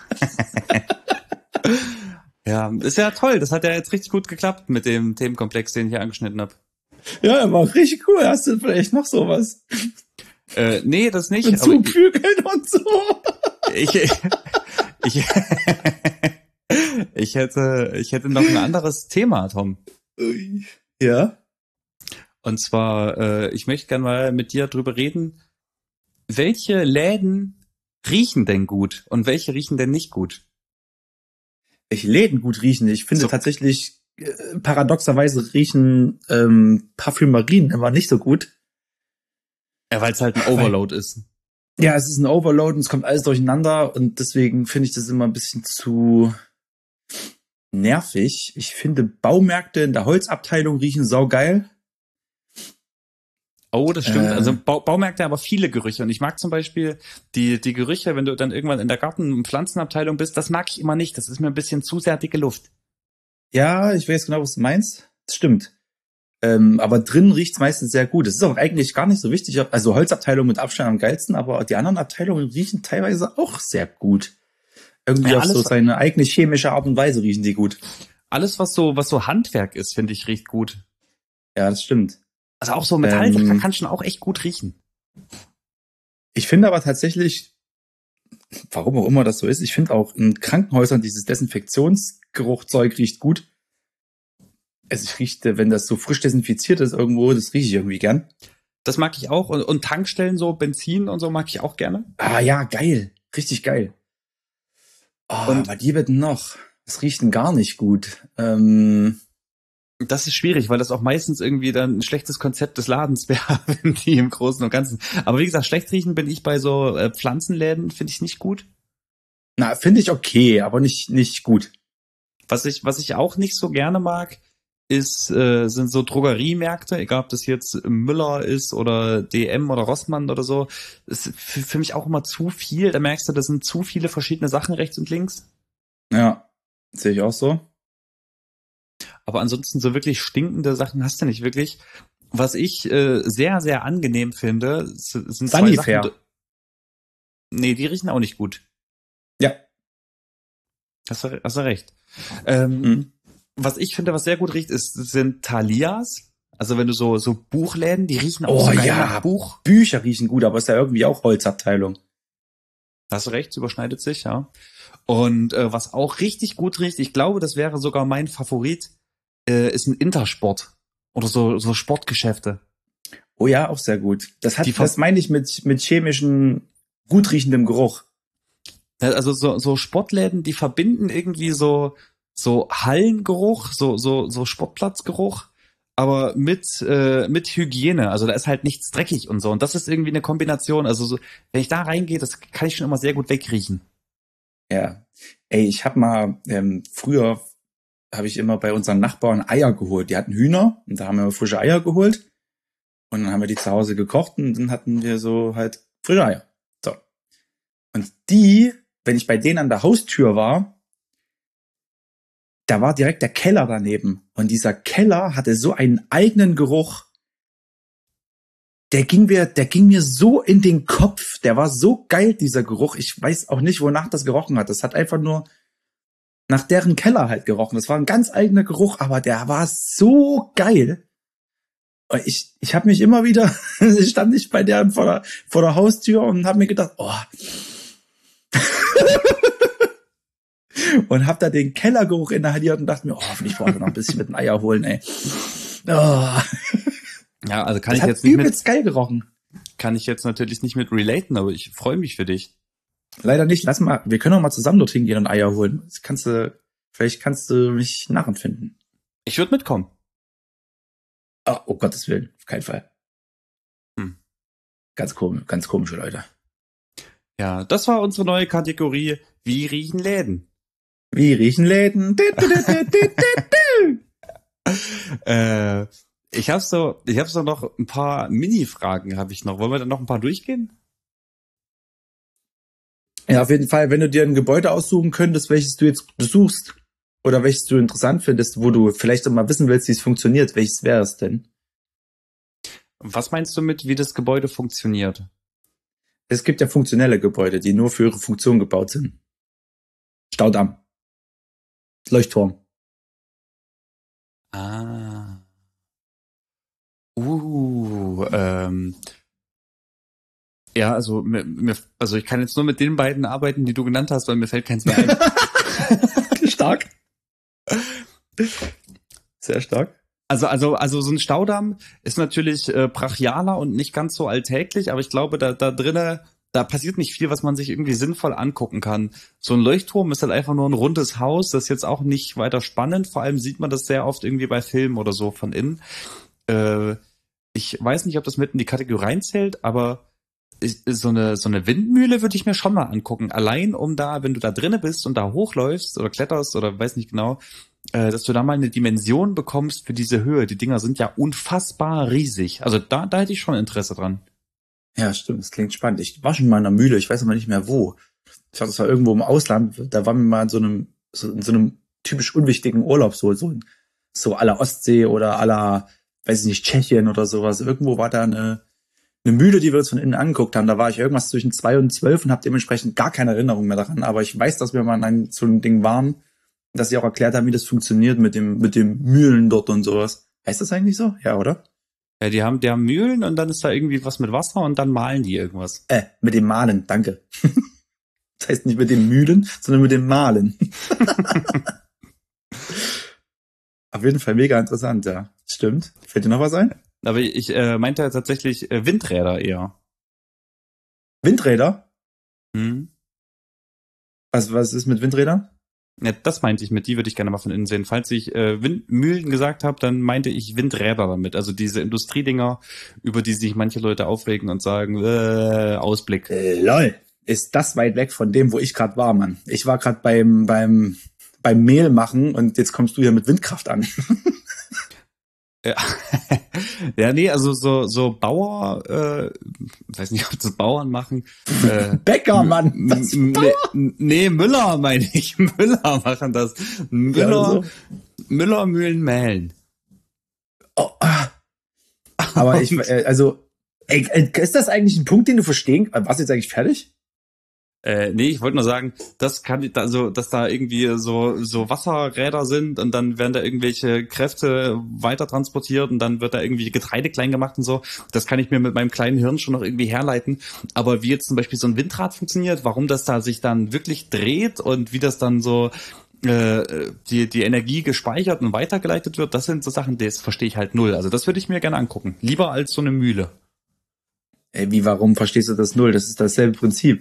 Speaker 1: Ja, ist ja toll. Das hat ja jetzt richtig gut geklappt mit dem Themenkomplex, den ich hier angeschnitten habe.
Speaker 2: Ja, war richtig cool. Hast du vielleicht noch sowas?
Speaker 1: Nee, das nicht.
Speaker 2: Mit Zugvögeln und so.
Speaker 1: Ich, ich, ich hätte noch ein anderes Thema, Tom.
Speaker 2: Ja.
Speaker 1: Und zwar, ich möchte gerne mal mit dir drüber reden, welche Läden riechen denn gut und welche riechen denn nicht gut?
Speaker 2: Welche Läden gut riechen. Ich finde tatsächlich, paradoxerweise riechen Parfümerien immer nicht so gut.
Speaker 1: Ja, weil es halt ein Overload ist.
Speaker 2: Ja, es ist ein Overload und es kommt alles durcheinander und deswegen finde ich das immer ein bisschen zu nervig. Ich finde Baumärkte in der Holzabteilung riechen saugeil.
Speaker 1: Oh, das stimmt. Also Baumärkte haben aber viele Gerüche. Und ich mag zum Beispiel die Gerüche, wenn du dann irgendwann in der Garten- und Pflanzenabteilung bist, das mag ich immer nicht. Das ist mir ein bisschen zu sehr dicke Luft.
Speaker 2: Ja, ich weiß genau, was du meinst. Das stimmt. Aber drin riecht's meistens sehr gut. Es ist auch eigentlich gar nicht so wichtig. Also Holzabteilung mit Abstand am geilsten, aber die anderen Abteilungen riechen teilweise auch sehr gut. Irgendwie
Speaker 1: Ja,
Speaker 2: auf so seine eigene chemische Art und Weise riechen die gut.
Speaker 1: alles, was so Handwerk ist, finde ich, riecht gut.
Speaker 2: Ja, das stimmt.
Speaker 1: Also auch so Metallsachen kann schon auch echt gut riechen.
Speaker 2: Ich finde aber tatsächlich, warum auch immer das so ist, ich finde auch in Krankenhäusern dieses Desinfektionsgeruchzeug riecht gut. Also ich rieche, wenn das so frisch desinfiziert ist irgendwo, das rieche ich irgendwie gern.
Speaker 1: Das mag ich auch. Und Tankstellen, so Benzin und so mag ich auch gerne.
Speaker 2: Ah ja, geil. Richtig geil. Oh,
Speaker 1: Und
Speaker 2: aber die wird noch. Das riecht denn gar nicht gut.
Speaker 1: das ist schwierig, weil das auch meistens irgendwie dann ein schlechtes Konzept des Ladens wäre, wenn die im Großen und Ganzen. Aber wie gesagt, schlecht riechen bin ich bei so Pflanzenläden, finde ich nicht gut.
Speaker 2: Na, finde ich okay, aber nicht gut.
Speaker 1: Was ich auch nicht so gerne mag, sind so Drogeriemärkte, egal ob das jetzt Müller ist oder DM oder Rossmann oder so. Das ist für mich auch immer zu viel. Da merkst du, das sind zu viele verschiedene Sachen rechts und links.
Speaker 2: Ja, sehe ich auch so.
Speaker 1: Aber ansonsten so wirklich stinkende Sachen hast du nicht wirklich. Was ich sehr, sehr angenehm finde, sind zwei
Speaker 2: Sanifair.
Speaker 1: Sachen. Nee, die riechen auch nicht gut.
Speaker 2: Ja.
Speaker 1: Hast du recht.
Speaker 2: Hm.
Speaker 1: Was ich finde, was sehr gut riecht, sind Thalias. Also wenn du so Buchläden, die riechen auch
Speaker 2: Oh
Speaker 1: so geil
Speaker 2: ja,
Speaker 1: nach Buch.
Speaker 2: Bücher riechen gut, aber ist ja irgendwie auch Holzabteilung.
Speaker 1: Hast du recht, es überschneidet sich, ja. Und was auch richtig gut riecht, ich glaube, das wäre sogar mein Favorit, ist ein Intersport. Oder so Sportgeschäfte.
Speaker 2: Oh ja, auch sehr gut. Das meine ich mit chemischen, gut riechendem Geruch.
Speaker 1: Also so Sportläden, die verbinden irgendwie so Hallengeruch, so Sportplatzgeruch, aber mit Hygiene. Also da ist halt nichts dreckig und so. Und das ist irgendwie eine Kombination. Also so, wenn ich da reingehe, das kann ich schon immer sehr gut wegriechen.
Speaker 2: Ja. Ey, ich habe mal, früher habe ich immer bei unseren Nachbarn Eier geholt. Die hatten Hühner und da haben wir frische Eier geholt. Und dann haben wir die zu Hause gekocht und dann hatten wir so halt frische Eier. So. Und die, wenn ich bei denen an der Haustür war, da war direkt der Keller daneben. Und dieser Keller hatte so einen eigenen Geruch. Der ging mir so in den Kopf. Der war so geil, dieser Geruch. Ich weiß auch nicht, wonach das gerochen hat. Das hat einfach nur nach deren Keller halt gerochen. Das war ein ganz eigener Geruch, aber der war so geil. Und ich habe mich immer wieder, stand ich bei deren vor der Haustür und habe mir gedacht, oh. Und hab da den Kellergeruch inhaliert und dachte mir, oh, ich brauche noch ein bisschen mit den Eier holen, ey. Oh.
Speaker 1: Ja, also
Speaker 2: das hat übelst geil gerochen.
Speaker 1: Kann ich jetzt natürlich nicht mit relaten, aber ich freue mich für dich.
Speaker 2: Leider nicht. Wir können auch mal zusammen dorthin gehen und Eier holen. Vielleicht kannst du mich nachempfinden.
Speaker 1: Ich würde mitkommen.
Speaker 2: Oh Gottes Willen, auf keinen Fall. Ganz komische Leute.
Speaker 1: Ja, das war unsere neue Kategorie. Wie riechen Läden?
Speaker 2: Wie riechen Läden?
Speaker 1: Ich habe so noch ein paar Mini-Fragen habe ich noch. Wollen wir dann noch ein paar durchgehen?
Speaker 2: Ja, auf jeden Fall, wenn du dir ein Gebäude aussuchen könntest, welches du jetzt besuchst oder welches du interessant findest, wo du vielleicht auch mal wissen willst, wie es funktioniert, welches wäre es denn?
Speaker 1: Was meinst du mit, wie das Gebäude funktioniert?
Speaker 2: Es gibt ja funktionelle Gebäude, die nur für ihre Funktion gebaut sind. Staudamm. Leuchtturm.
Speaker 1: Ah. Ja, also also ich kann jetzt nur mit den beiden arbeiten, die du genannt hast, weil mir fällt keins mehr ein.
Speaker 2: Stark. Sehr stark.
Speaker 1: Also so ein Staudamm ist natürlich brachialer und nicht ganz so alltäglich, aber ich glaube, da drinnen, da passiert nicht viel, was man sich irgendwie sinnvoll angucken kann. So ein Leuchtturm ist halt einfach nur ein rundes Haus, das ist jetzt auch nicht weiter spannend. Vor allem sieht man das sehr oft irgendwie bei Filmen oder so von innen. Ich weiß nicht, ob das mit in die Kategorie reinzählt, aber so eine Windmühle würde ich mir schon mal angucken. Allein um da, wenn du da drinnen bist und da hochläufst oder kletterst oder weiß nicht genau, dass du da mal eine Dimension bekommst für diese Höhe. Die Dinger sind ja unfassbar riesig. Also da hätte ich schon Interesse dran.
Speaker 2: Ja, stimmt, das klingt spannend. Ich war schon mal in einer Mühle, ich weiß aber nicht mehr wo. Ich glaube, das war irgendwo im Ausland. Da waren wir mal in so einem typisch unwichtigen Urlaub, so à la Ostsee oder à la, weiß ich nicht, Tschechien oder sowas. Irgendwo war da eine Mühle, die wir uns von innen angeguckt haben. Da war ich irgendwas zwischen 2 und 12 und habe dementsprechend gar keine Erinnerung mehr daran. Aber ich weiß, dass wir mal in so einem Ding waren, dass sie auch erklärt haben, wie das funktioniert mit dem Mühlen dort und sowas. Heißt das eigentlich so? Ja, oder?
Speaker 1: Ja, die haben Mühlen und dann ist da irgendwie was mit Wasser und dann malen die irgendwas.
Speaker 2: Mit dem Malen, danke. Das heißt nicht mit den Mühlen, sondern mit dem Malen. Auf jeden Fall mega interessant, ja. Stimmt. Fällt dir noch was ein?
Speaker 1: Aber ich meinte ja tatsächlich Windräder eher.
Speaker 2: Windräder?
Speaker 1: Hm?
Speaker 2: Was ist mit Windrädern?
Speaker 1: Ja, das meinte ich mit, die würde ich gerne mal von innen sehen. Falls ich Windmühlen gesagt habe, dann meinte ich Windräder damit. Also diese Industriedinger, über die sich manche Leute aufregen und sagen, Ausblick.
Speaker 2: Lol. Ist das weit weg von dem, wo ich gerade war, Mann. Ich war gerade beim Mehl machen und jetzt kommst du hier mit Windkraft an.
Speaker 1: Ja. Ja, nee, also so Bauer, weiß nicht, ob das Bauern machen.
Speaker 2: Bäcker, Mann.
Speaker 1: Nee, Müller meine ich. Müller machen das. Müller,
Speaker 2: Ja, so.
Speaker 1: Müllermühlen mählen.
Speaker 2: Oh, aber ist das eigentlich ein Punkt, den du verstehen? Warst du jetzt eigentlich fertig?
Speaker 1: Nee, ich wollte nur sagen, dass da irgendwie so Wasserräder sind und dann werden da irgendwelche Kräfte weiter transportiert und dann wird da irgendwie Getreide klein gemacht und so. Das kann ich mir mit meinem kleinen Hirn schon noch irgendwie herleiten. Aber wie jetzt zum Beispiel so ein Windrad funktioniert, warum das da sich dann wirklich dreht und wie das dann so die Energie gespeichert und weitergeleitet wird, das sind so Sachen, das verstehe ich halt null. Also das würde ich mir gerne angucken. Lieber als so eine Mühle.
Speaker 2: Warum verstehst du das null? Das ist dasselbe Prinzip.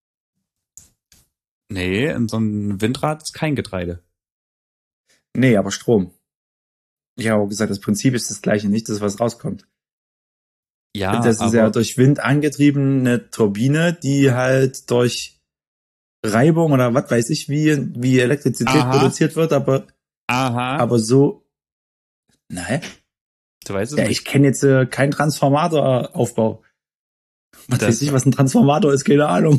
Speaker 1: Nee, in so einem Windrad ist kein Getreide.
Speaker 2: Nee, aber Strom. Ich habe auch gesagt, das Prinzip ist das gleiche, nicht das, was rauskommt.
Speaker 1: Ja,
Speaker 2: das ist ja durch Wind angetriebene Turbine, die halt durch Reibung oder was weiß ich, wie Elektrizität produziert wird, aber so. Nein.
Speaker 1: Du weißt es
Speaker 2: ja,
Speaker 1: nicht.
Speaker 2: Ich kenne jetzt keinen Transformatoraufbau. Was weiß ich, was ein Transformator ist, keine Ahnung.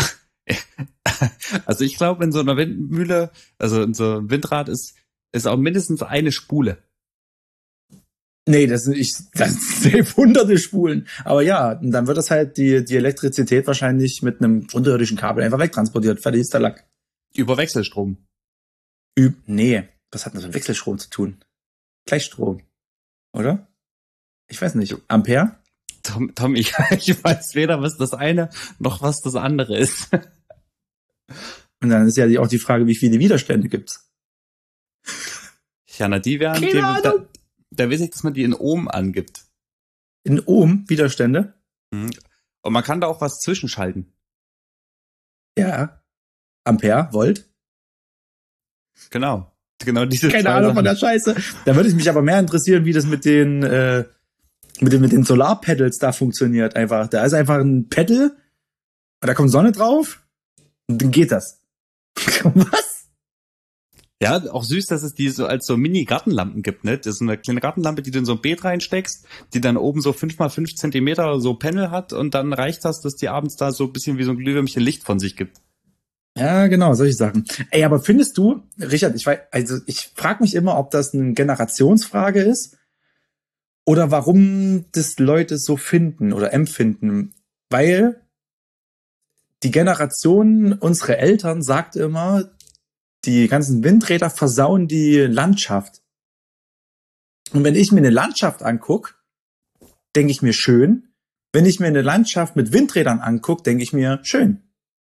Speaker 1: Also ich glaube, in so einer Windmühle, also in so einem Windrad ist auch mindestens eine Spule.
Speaker 2: Nee, das sind hunderte Spulen. Aber ja, dann wird das halt die Elektrizität wahrscheinlich mit einem unterirdischen Kabel einfach wegtransportiert. Fertig ist der Lack.
Speaker 1: Über Wechselstrom.
Speaker 2: Nee, was hat das mit Wechselstrom zu tun? Gleichstrom, oder? Ich weiß nicht. Ampere?
Speaker 1: Tom, ich weiß weder, was das eine noch was das andere ist.
Speaker 2: Und dann ist ja auch die Frage, wie viele Widerstände gibt's?
Speaker 1: Ja, na, die wären, da weiß ich, dass man die in Ohm angibt.
Speaker 2: In Ohm Widerstände?
Speaker 1: Mhm. Und man kann da auch was zwischenschalten.
Speaker 2: Ja. Ampere, Volt?
Speaker 1: Genau diese
Speaker 2: Keine Ahnung von der Scheiße. Da würde ich mich aber mehr interessieren, wie das mit den Solarpedals da funktioniert. Einfach, da ist einfach ein Pedal und da kommt Sonne drauf und dann geht das. Was?
Speaker 1: Ja, auch süß, dass es die so als so Mini-Gartenlampen gibt, ne? Das ist eine kleine Gartenlampe, die du in so ein Beet reinsteckst, die dann oben so 5x5 Zentimeter so Panel hat und dann reicht das, dass die abends da so ein bisschen wie so ein Glühwürmchen Licht von sich gibt.
Speaker 2: Ja, genau, solche Sachen. Aber findest du, Richard, ich frage mich immer, ob das eine Generationsfrage ist oder warum das Leute so finden oder empfinden. Weil die Generation unserer Eltern sagt immer, die ganzen Windräder versauen die Landschaft. Und wenn ich mir eine Landschaft angucke, denke ich mir schön, wenn ich mir eine Landschaft mit Windrädern angucke, denke ich mir, schön.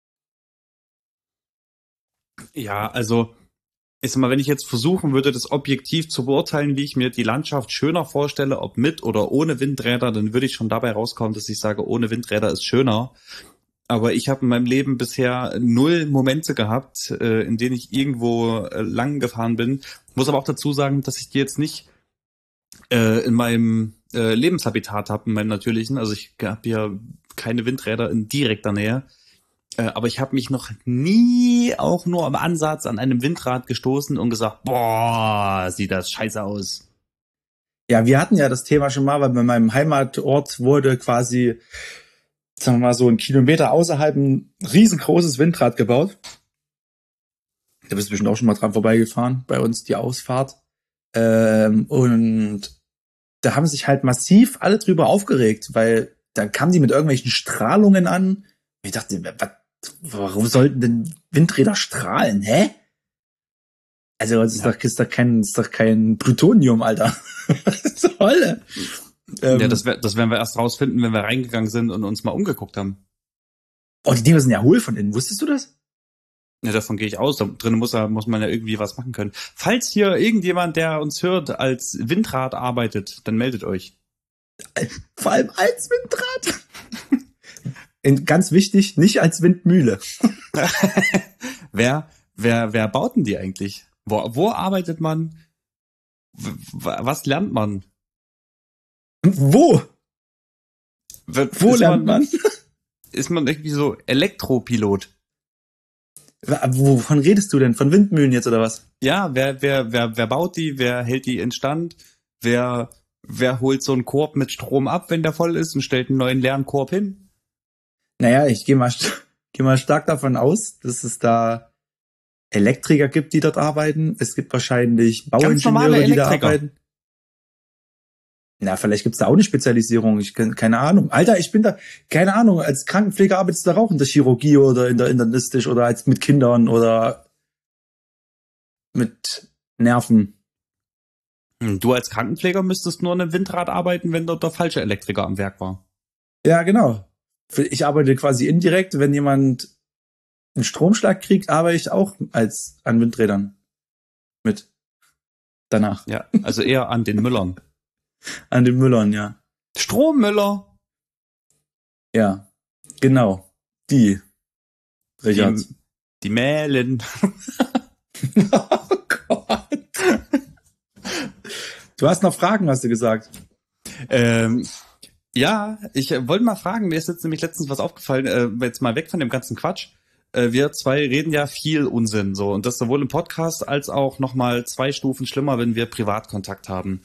Speaker 1: Ja, also ich sag mal, wenn ich jetzt versuchen würde, das objektiv zu beurteilen, wie ich mir die Landschaft schöner vorstelle, ob mit oder ohne Windräder, dann würde ich schon dabei rauskommen, dass ich sage, ohne Windräder ist schöner. Aber ich habe in meinem Leben bisher 0 Momente gehabt, in denen ich irgendwo lang gefahren bin. Muss aber auch dazu sagen, dass ich die jetzt nicht in meinem Lebenshabitat habe, in meinem natürlichen. Also ich habe hier keine Windräder in direkter Nähe. Aber ich habe mich noch nie auch nur am Ansatz an einem Windrad gestoßen und gesagt, boah, sieht das scheiße aus.
Speaker 2: Ja, wir hatten ja das Thema schon mal, weil bei meinem Heimatort wurde quasi, sagen wir mal, so 1 Kilometer außerhalb ein riesengroßes Windrad gebaut. Da bist du bestimmt auch schon mal dran vorbeigefahren, bei uns die Ausfahrt. Und da haben sich halt massiv alle drüber aufgeregt, weil dann kamen die mit irgendwelchen Strahlungen an. Ich dachte, warum sollten denn Windräder strahlen? Hä? Also das ist doch kein Plutonium, Alter. Was zur Hölle?
Speaker 1: Ja, das werden wir erst rausfinden, wenn wir reingegangen sind und uns mal umgeguckt haben.
Speaker 2: Oh, die Dinger sind ja hohl von innen. Wusstest du das?
Speaker 1: Ja, davon gehe ich aus. Da drinnen muss man ja irgendwie was machen können. Falls hier irgendjemand, der uns hört, als Windrad arbeitet, dann meldet euch.
Speaker 2: Vor allem als Windrad. Ganz wichtig, nicht als Windmühle.
Speaker 1: Wer baut denn die eigentlich? Wo arbeitet man? Was lernt man?
Speaker 2: Wo lernt man?
Speaker 1: Ist man irgendwie so Elektropilot?
Speaker 2: Wovon redest du denn? Von Windmühlen jetzt oder was?
Speaker 1: Ja, wer baut die? Wer hält die instand? Wer holt so einen Korb mit Strom ab, wenn der voll ist und stellt einen neuen leeren Korb hin?
Speaker 2: Naja, ich gehe mal stark davon aus, dass es da Elektriker gibt, die dort arbeiten. Es gibt wahrscheinlich Bauingenieure, die da arbeiten. Na, vielleicht gibt's da auch eine Spezialisierung. Keine Ahnung. Alter, ich bin da, keine Ahnung, als Krankenpfleger arbeitest du da auch in der Chirurgie oder in der Internistisch oder als mit Kindern oder mit Nerven.
Speaker 1: Du als Krankenpfleger müsstest nur an einem Windrad arbeiten, wenn dort der falsche Elektriker am Werk war.
Speaker 2: Ja, genau. Ich arbeite quasi indirekt. Wenn jemand einen Stromschlag kriegt, arbeite ich auch an Windrädern mit. Danach.
Speaker 1: Ja, also eher an den Müllern.
Speaker 2: An den Müllern, ja.
Speaker 1: Strommüller.
Speaker 2: Ja, genau. Die. Richard.
Speaker 1: Die Mählen.
Speaker 2: Oh Gott. Du hast noch Fragen, hast du gesagt.
Speaker 1: Ja, ich wollte mal fragen, mir ist jetzt nämlich letztens was aufgefallen, jetzt mal weg von dem ganzen Quatsch. Wir zwei reden ja viel Unsinn, so, und das sowohl im Podcast als auch nochmal 2 Stufen schlimmer, wenn wir Privatkontakt haben.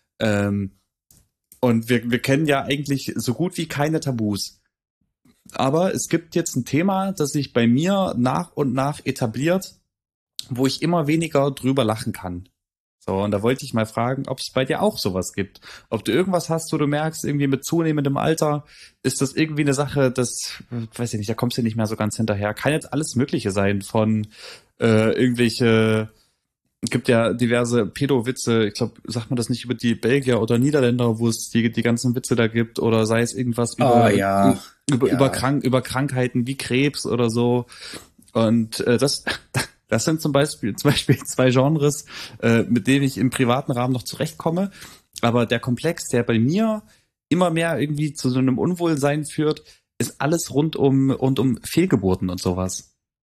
Speaker 1: Und wir kennen ja eigentlich so gut wie keine Tabus. Aber es gibt jetzt ein Thema, das sich bei mir nach und nach etabliert, wo ich immer weniger drüber lachen kann. So, und da wollte ich mal fragen, ob es bei dir auch sowas gibt. Ob du irgendwas hast, wo du merkst, irgendwie mit zunehmendem Alter ist das irgendwie eine Sache, das, weiß ich nicht, da kommst du nicht mehr so ganz hinterher. Kann jetzt alles Mögliche sein, von gibt ja diverse Pedo-Witze, ich glaube, sagt man das nicht über die Belgier oder Niederländer, wo es die ganzen Witze da gibt, oder sei es irgendwas über Krankheiten wie Krebs oder so. Und das sind zum Beispiel 2 Genres, mit denen ich im privaten Rahmen noch zurechtkomme. Aber der Komplex, der bei mir immer mehr irgendwie zu so einem Unwohlsein führt, ist alles rund um Fehlgeburten und sowas.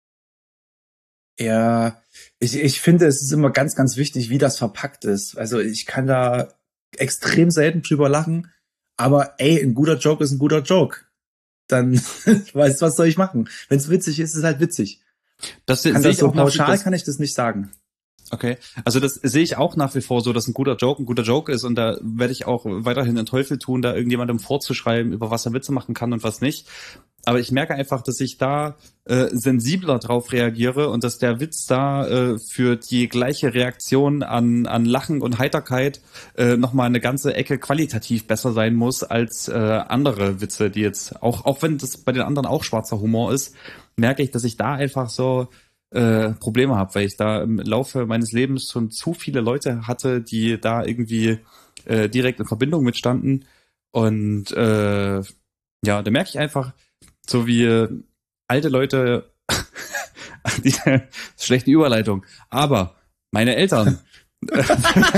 Speaker 2: Ja, ich finde, es ist immer ganz, ganz wichtig, wie das verpackt ist. Also ich kann da extrem selten drüber lachen, aber ey, ein guter Joke ist ein guter Joke. Dann, was soll ich machen? Wenn es witzig ist, ist es halt witzig.
Speaker 1: Das sehe ich
Speaker 2: so
Speaker 1: auch
Speaker 2: pauschal kann ich das nicht sagen.
Speaker 1: Okay, also das sehe ich auch nach wie vor so, dass ein guter Joke ist, und da werde ich auch weiterhin den Teufel tun, da irgendjemandem vorzuschreiben, über was er Witze machen kann und was nicht. Aber ich merke einfach, dass ich da sensibler drauf reagiere und dass der Witz da für die gleiche Reaktion an Lachen und Heiterkeit nochmal eine ganze Ecke qualitativ besser sein muss als andere Witze, die jetzt, auch wenn das bei den anderen auch schwarzer Humor ist, merke ich, dass ich da einfach so Probleme habe, weil ich da im Laufe meines Lebens schon zu viele Leute hatte, die da irgendwie direkt in Verbindung mitstanden, und Ja, da merke ich einfach, so wie alte Leute, diese schlechte Überleitung, aber meine Eltern.
Speaker 2: Das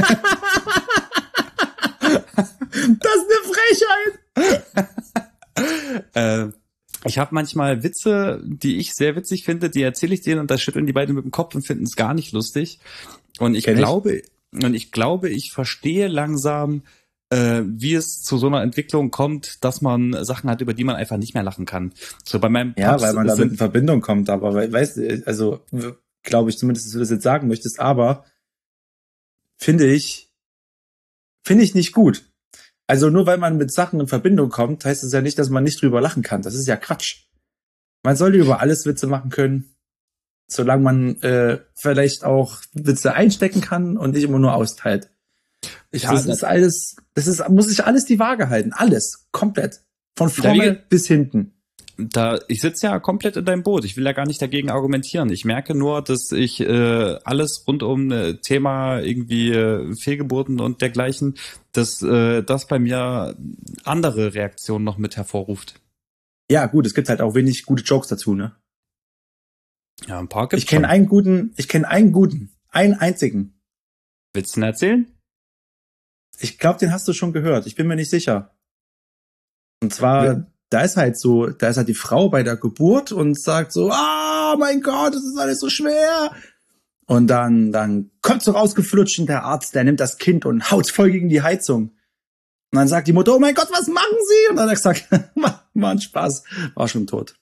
Speaker 2: ist eine Frechheit!
Speaker 1: Ich habe manchmal Witze, die ich sehr witzig finde, die erzähle ich denen und da schütteln die beiden mit dem Kopf und finden es gar nicht lustig. Und ich glaube, ich verstehe langsam, wie es zu so einer Entwicklung kommt, dass man Sachen hat, über die man einfach nicht mehr lachen kann. So bei meinem
Speaker 2: Ja, weil man damit in Verbindung kommt, aber weißt du, also glaube ich zumindest, dass du das jetzt sagen möchtest, aber finde ich nicht gut. Also nur weil man mit Sachen in Verbindung kommt, heißt es ja nicht, dass man nicht drüber lachen kann. Das ist ja Quatsch. Man sollte über alles Witze machen können, solange man vielleicht auch Witze einstecken kann und nicht immer nur austeilt. Das muss sich alles die Waage halten. Alles. Komplett. Von vorne bis hinten.
Speaker 1: Ich sitze ja komplett in deinem Boot. Ich will ja gar nicht dagegen argumentieren. Ich merke nur, dass ich alles rund um Thema irgendwie Fehlgeburten und dergleichen, dass das bei mir andere Reaktionen noch mit hervorruft.
Speaker 2: Ja, gut, es gibt halt auch wenig gute Jokes dazu, ne?
Speaker 1: Ja, ein paar gibt's.
Speaker 2: Ich kenne einen guten, einen einzigen.
Speaker 1: Willst du ihn erzählen?
Speaker 2: Ich glaube, den hast du schon gehört. Ich bin mir nicht sicher. Und zwar, da ist halt die Frau bei der Geburt und sagt so, mein Gott, das ist alles so schwer. Und dann kommt so rausgeflutscht und der Arzt, der nimmt das Kind und haut's voll gegen die Heizung. Und dann sagt die Mutter, oh mein Gott, was machen Sie? Und dann hat er gesagt, war ein Spaß, war schon tot.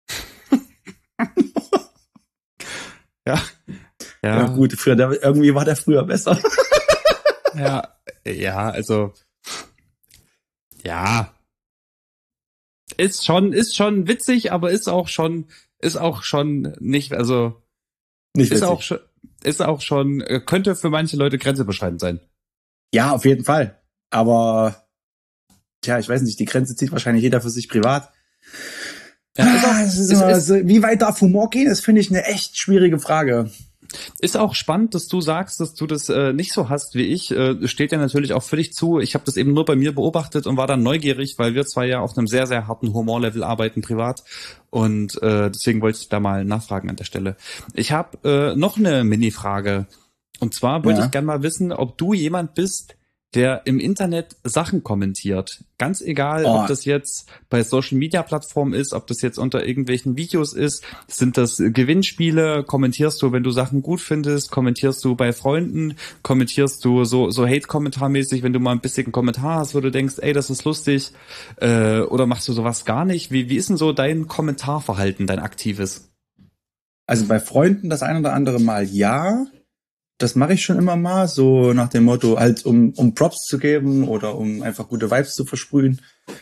Speaker 2: Ja, gut, irgendwie war der früher besser.
Speaker 1: Ja, also, ja. Ist schon witzig, aber ist auch schon nicht, also,
Speaker 2: nicht
Speaker 1: ist auch schon, könnte für manche Leute grenzüberschreitend sein.
Speaker 2: Ja, auf jeden Fall. Aber, ich weiß nicht, die Grenze zieht wahrscheinlich jeder für sich privat. Ja, wie weit darf Humor gehen? Das finde ich eine echt schwierige Frage.
Speaker 1: Ist auch spannend, dass du sagst, dass du das nicht so hast wie ich. Steht ja natürlich auch völlig zu. Ich habe das eben nur bei mir beobachtet und war dann neugierig, weil wir zwei ja auf einem sehr, sehr harten Humorlevel arbeiten privat. Und deswegen wollte ich da mal nachfragen an der Stelle. Ich habe noch eine Mini-Frage. Und zwar wollte ich gerne mal wissen, ob du jemand bist, der im Internet Sachen kommentiert. Ganz egal, ob das jetzt bei Social-Media-Plattformen ist, ob das jetzt unter irgendwelchen Videos ist. Sind das Gewinnspiele? Kommentierst du, wenn du Sachen gut findest? Kommentierst du bei Freunden? Kommentierst du so Hate-Kommentarmäßig, wenn du mal ein bisschen einen Kommentar hast, wo du denkst, ey, das ist lustig? Oder machst du sowas gar nicht? Wie ist denn so dein Kommentarverhalten, dein aktives?
Speaker 2: Also bei Freunden das ein oder andere Mal ja. Das mache ich schon immer mal, so nach dem Motto, halt um Props zu geben oder um einfach gute Vibes zu versprühen.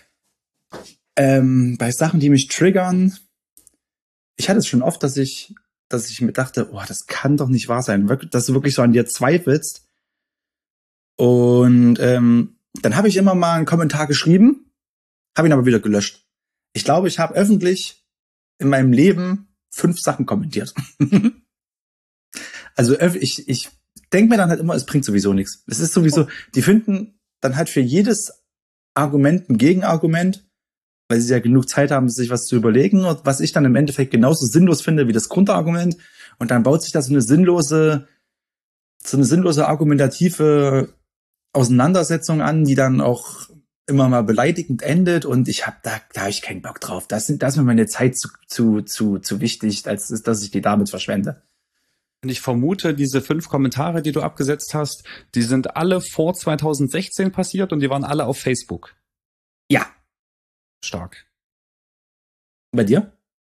Speaker 2: Bei Sachen, die mich triggern, ich hatte es schon oft, dass ich mir dachte, das kann doch nicht wahr sein, dass du wirklich so an dir zweifelst. Und dann habe ich immer mal einen Kommentar geschrieben, habe ihn aber wieder gelöscht. Ich glaube, ich habe öffentlich in meinem Leben 5 Sachen kommentiert. Also ich denke mir dann halt immer, es bringt sowieso nichts. Es ist sowieso, die finden dann halt für jedes Argument ein Gegenargument, weil sie ja genug Zeit haben, sich was zu überlegen, und was ich dann im Endeffekt genauso sinnlos finde wie das Grundargument. Und dann baut sich da so eine sinnlose argumentative Auseinandersetzung an, die dann auch immer mal beleidigend endet, und da habe ich keinen Bock drauf. Da ist mir meine Zeit zu wichtig, als dass ich die damit verschwende.
Speaker 1: Und ich vermute, diese 5 Kommentare, die du abgesetzt hast, die sind alle vor 2016 passiert und die waren alle auf Facebook.
Speaker 2: Ja.
Speaker 1: Stark.
Speaker 2: Bei dir?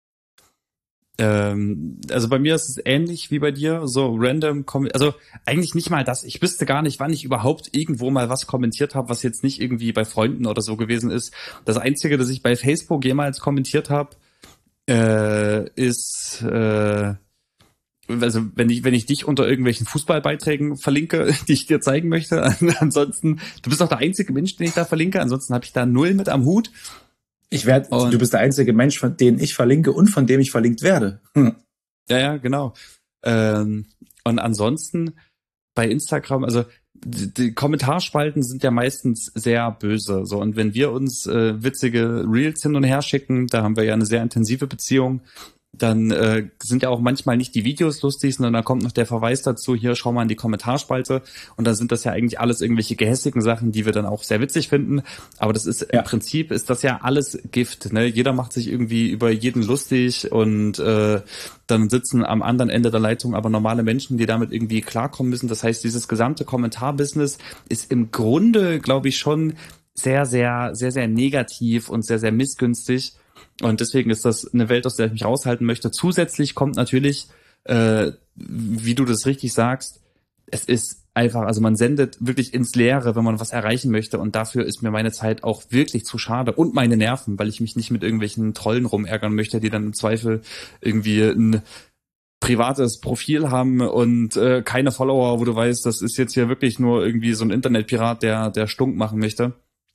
Speaker 1: Also bei mir ist es ähnlich wie bei dir, so random, also eigentlich nicht mal das. Ich wüsste gar nicht, wann ich überhaupt irgendwo mal was kommentiert habe, was jetzt nicht irgendwie bei Freunden oder so gewesen ist. Das Einzige, das ich bei Facebook jemals kommentiert habe, ist also wenn ich dich unter irgendwelchen Fußballbeiträgen verlinke, die ich dir zeigen möchte, ansonsten, du bist auch der einzige Mensch, den ich da verlinke, ansonsten habe ich da 0 mit am Hut.
Speaker 2: Du bist der einzige Mensch, von dem ich verlinke und von dem ich verlinkt werde.
Speaker 1: Ja, genau. Und ansonsten bei Instagram, also die Kommentarspalten sind ja meistens sehr böse. So, und wenn wir uns witzige Reels hin und her schicken, da haben wir ja eine sehr intensive Beziehung, dann sind ja auch manchmal nicht die Videos lustig, sondern da kommt noch der Verweis dazu, hier schau mal in die Kommentarspalte, und dann sind das ja eigentlich alles irgendwelche gehässigen Sachen, die wir dann auch sehr witzig finden, aber das ist im Prinzip ist das ja alles Gift, ne? Jeder macht sich irgendwie über jeden lustig, und dann sitzen am anderen Ende der Leitung aber normale Menschen, die damit irgendwie klarkommen müssen. Das heißt, dieses gesamte Kommentarbusiness ist im Grunde, glaube ich, schon sehr, sehr, sehr, sehr negativ und sehr, sehr missgünstig. Und deswegen ist das eine Welt, aus der ich mich raushalten möchte. Zusätzlich kommt natürlich, wie du das richtig sagst, es ist einfach, also man sendet wirklich ins Leere, wenn man was erreichen möchte. Und dafür ist mir meine Zeit auch wirklich zu schade. Und meine Nerven, weil ich mich nicht mit irgendwelchen Trollen rumärgern möchte, die dann im Zweifel irgendwie ein privates Profil haben und keine Follower, wo du weißt, das ist jetzt hier wirklich nur irgendwie so ein Internetpirat, der Stunk machen möchte.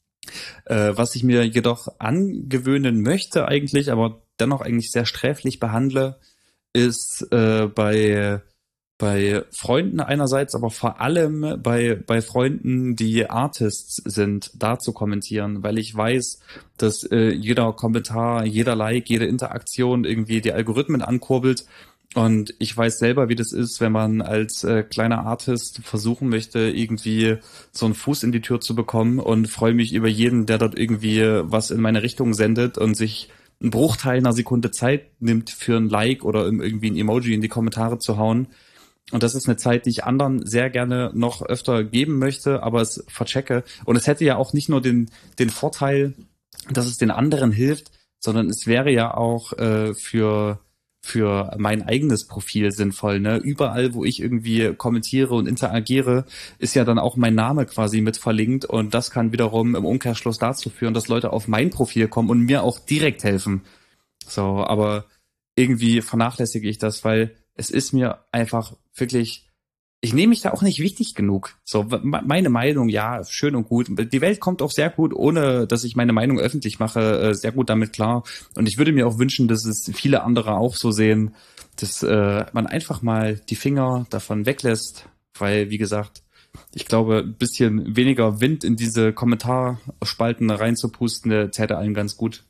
Speaker 1: Was ich mir jedoch angewöhnen möchte eigentlich, aber dennoch eigentlich sehr sträflich behandle, ist bei Freunden einerseits, aber vor allem bei Freunden, die Artists sind, da zu kommentieren, weil ich weiß, dass jeder Kommentar, jeder Like, jede Interaktion irgendwie die Algorithmen ankurbelt. Und ich weiß selber, wie das ist, wenn man als kleiner Artist versuchen möchte, irgendwie so einen Fuß in die Tür zu bekommen, und freue mich über jeden, der dort irgendwie was in meine Richtung sendet und sich einen Bruchteil einer Sekunde Zeit nimmt für ein Like oder irgendwie ein Emoji in die Kommentare zu hauen. Und das ist eine Zeit, die ich anderen sehr gerne noch öfter geben möchte, aber es verchecke. Und es hätte ja auch nicht nur den Vorteil, dass es den anderen hilft, sondern es wäre ja auch für mein eigenes Profil sinnvoll, ne? Überall, wo ich irgendwie kommentiere und interagiere, ist ja dann auch mein Name quasi mit verlinkt, und das kann wiederum im Umkehrschluss dazu führen, dass Leute auf mein Profil kommen und mir auch direkt helfen. So, aber irgendwie vernachlässige ich das, weil es ist mir einfach wirklich, ich nehme mich da auch nicht wichtig genug. So, meine Meinung, ja, schön und gut. Die Welt kommt auch sehr gut, ohne dass ich meine Meinung öffentlich mache, sehr gut damit klar. Und ich würde mir auch wünschen, dass es viele andere auch so sehen, dass man einfach mal die Finger davon weglässt, weil, wie gesagt, ich glaube, ein bisschen weniger Wind in diese Kommentarspalten reinzupusten, täte allen ganz gut.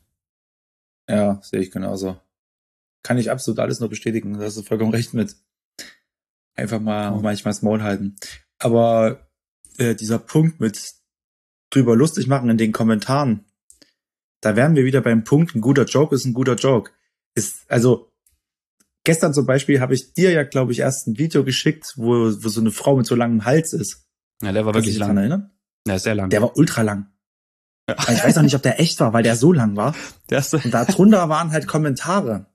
Speaker 2: Ja, sehe ich genauso. Kann ich absolut alles nur bestätigen. Da hast du vollkommen recht mit. Einfach mal manchmal das Maul halten. Aber dieser Punkt mit drüber lustig machen in den Kommentaren, da wären wir wieder beim Punkt, ein guter Joke ist ein guter Joke. Also gestern zum Beispiel habe ich dir ja, glaube ich, erst ein Video geschickt, wo so eine Frau mit so langem Hals ist.
Speaker 1: Ja, der war wirklich lang.
Speaker 2: Kannst du dich daran erinnern?
Speaker 1: Ja, sehr lang.
Speaker 2: Der war ultra lang. Ja. Ich weiß auch nicht, ob der echt war, weil der so lang war. Und da drunter waren halt Kommentare.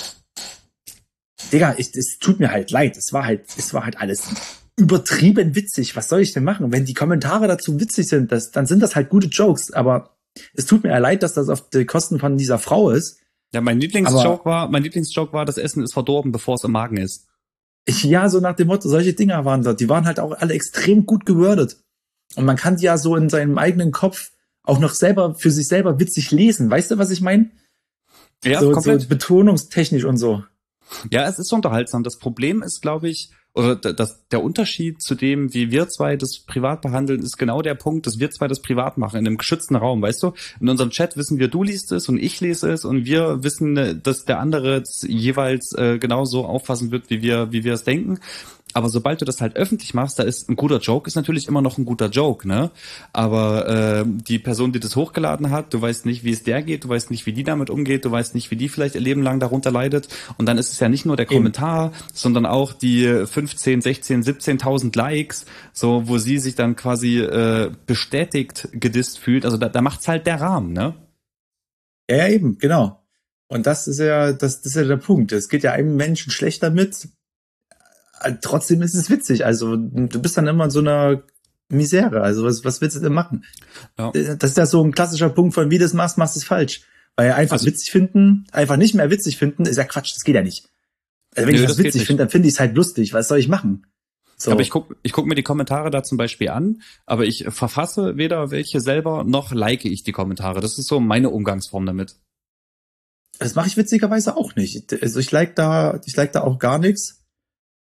Speaker 2: Digga, es tut mir halt leid. Es war halt alles übertrieben witzig. Was soll ich denn machen? Wenn die Kommentare dazu witzig sind, dann sind das halt gute Jokes. Aber es tut mir ja leid, dass das auf die Kosten von dieser Frau ist.
Speaker 1: Ja, mein Lieblingsjoke war, das Essen ist verdorben, bevor es im Magen ist.
Speaker 2: Ja, so nach dem Motto, solche Dinger waren da. Die waren halt auch alle extrem gut gewordet. Und man kann die ja so in seinem eigenen Kopf auch noch selber, für sich selber witzig lesen. Weißt du, was ich meine? Ja, so, komplett. So betonungstechnisch und so.
Speaker 1: Ja, es ist unterhaltsam. Das Problem ist, glaube ich, oder der Unterschied zu dem, wie wir zwei das privat behandeln, ist genau der Punkt, dass wir zwei das privat machen, in einem geschützten Raum, weißt du? In unserem Chat wissen wir, du liest es und ich lese es, und wir wissen, dass der andere jeweils genauso auffassen wird, wie wir es denken. Aber sobald du das halt öffentlich machst, da ist ein guter Joke, ist natürlich immer noch ein guter Joke, ne? Aber die Person, die das hochgeladen hat, du weißt nicht, wie es der geht, du weißt nicht, wie die damit umgeht, du weißt nicht, wie die vielleicht ihr Leben lang darunter leidet. Und dann ist es ja nicht nur der Kommentar, sondern auch die 15, 16, 17.000 Likes, so, wo sie sich dann quasi bestätigt gedisst fühlt. Also da macht's halt der Rahmen, ne?
Speaker 2: Ja, eben, genau. Und das ist ja der Punkt. Es geht ja einem Menschen schlecht damit. Trotzdem ist es witzig. Also du bist dann immer in so einer Misere. Also was willst du denn machen? Ja. Das ist ja so ein klassischer Punkt von, wie du es machst du es falsch. Weil einfach witzig finden, einfach nicht mehr witzig finden, ist ja Quatsch, das geht ja nicht. Also wenn ich das witzig finde, dann finde ich es halt lustig. Was soll ich machen? So.
Speaker 1: Aber ich guck mir die Kommentare da zum Beispiel an, aber ich verfasse weder welche selber, noch like ich die Kommentare. Das ist so meine Umgangsform damit.
Speaker 2: Das mache ich witzigerweise auch nicht. Also ich like da auch gar nichts.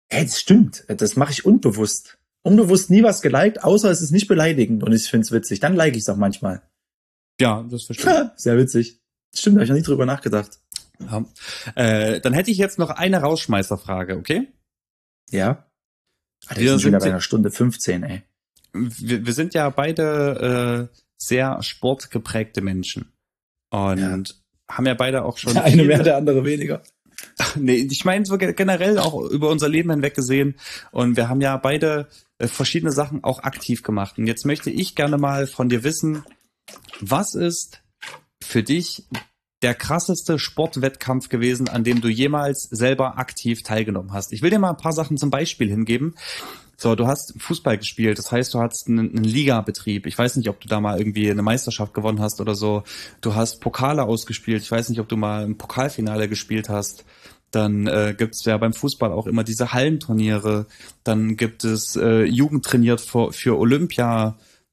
Speaker 2: Hey, das stimmt. Das mache ich unbewusst. Unbewusst nie was geliked, außer es ist nicht beleidigend und ich find's witzig. Dann like ich es auch manchmal.
Speaker 1: Ja, das verstehe ich.
Speaker 2: Sehr witzig. Stimmt, da habe ich noch nie drüber nachgedacht.
Speaker 1: Ja. Dann hätte ich jetzt noch eine Rausschmeißerfrage, okay?
Speaker 2: Ja. Wir
Speaker 1: Wir
Speaker 2: sind schon wieder
Speaker 1: sind,
Speaker 2: bei einer Stunde 15, ey.
Speaker 1: wir sind ja beide sehr sportgeprägte Menschen und haben ja beide auch schon
Speaker 2: Der eine mehr, der andere weniger.
Speaker 1: Nee, ich meine so generell auch über unser Leben hinweg gesehen. Und wir haben ja beide verschiedene Sachen auch aktiv gemacht. Und jetzt möchte ich gerne mal von dir wissen, was ist für dich der krasseste Sportwettkampf gewesen, an dem du jemals selber aktiv teilgenommen hast? Ich will dir mal ein paar Sachen zum Beispiel hingeben. So, du hast Fußball gespielt, das heißt, du hast einen Ligabetrieb. Ich weiß nicht, ob du da mal irgendwie eine Meisterschaft gewonnen hast oder so. Du hast Pokale ausgespielt. Ich weiß nicht, ob du mal ein Pokalfinale gespielt hast. Dann gibt's ja beim Fußball auch immer diese Hallenturniere. Dann gibt es Jugendtrainiert für Olympia,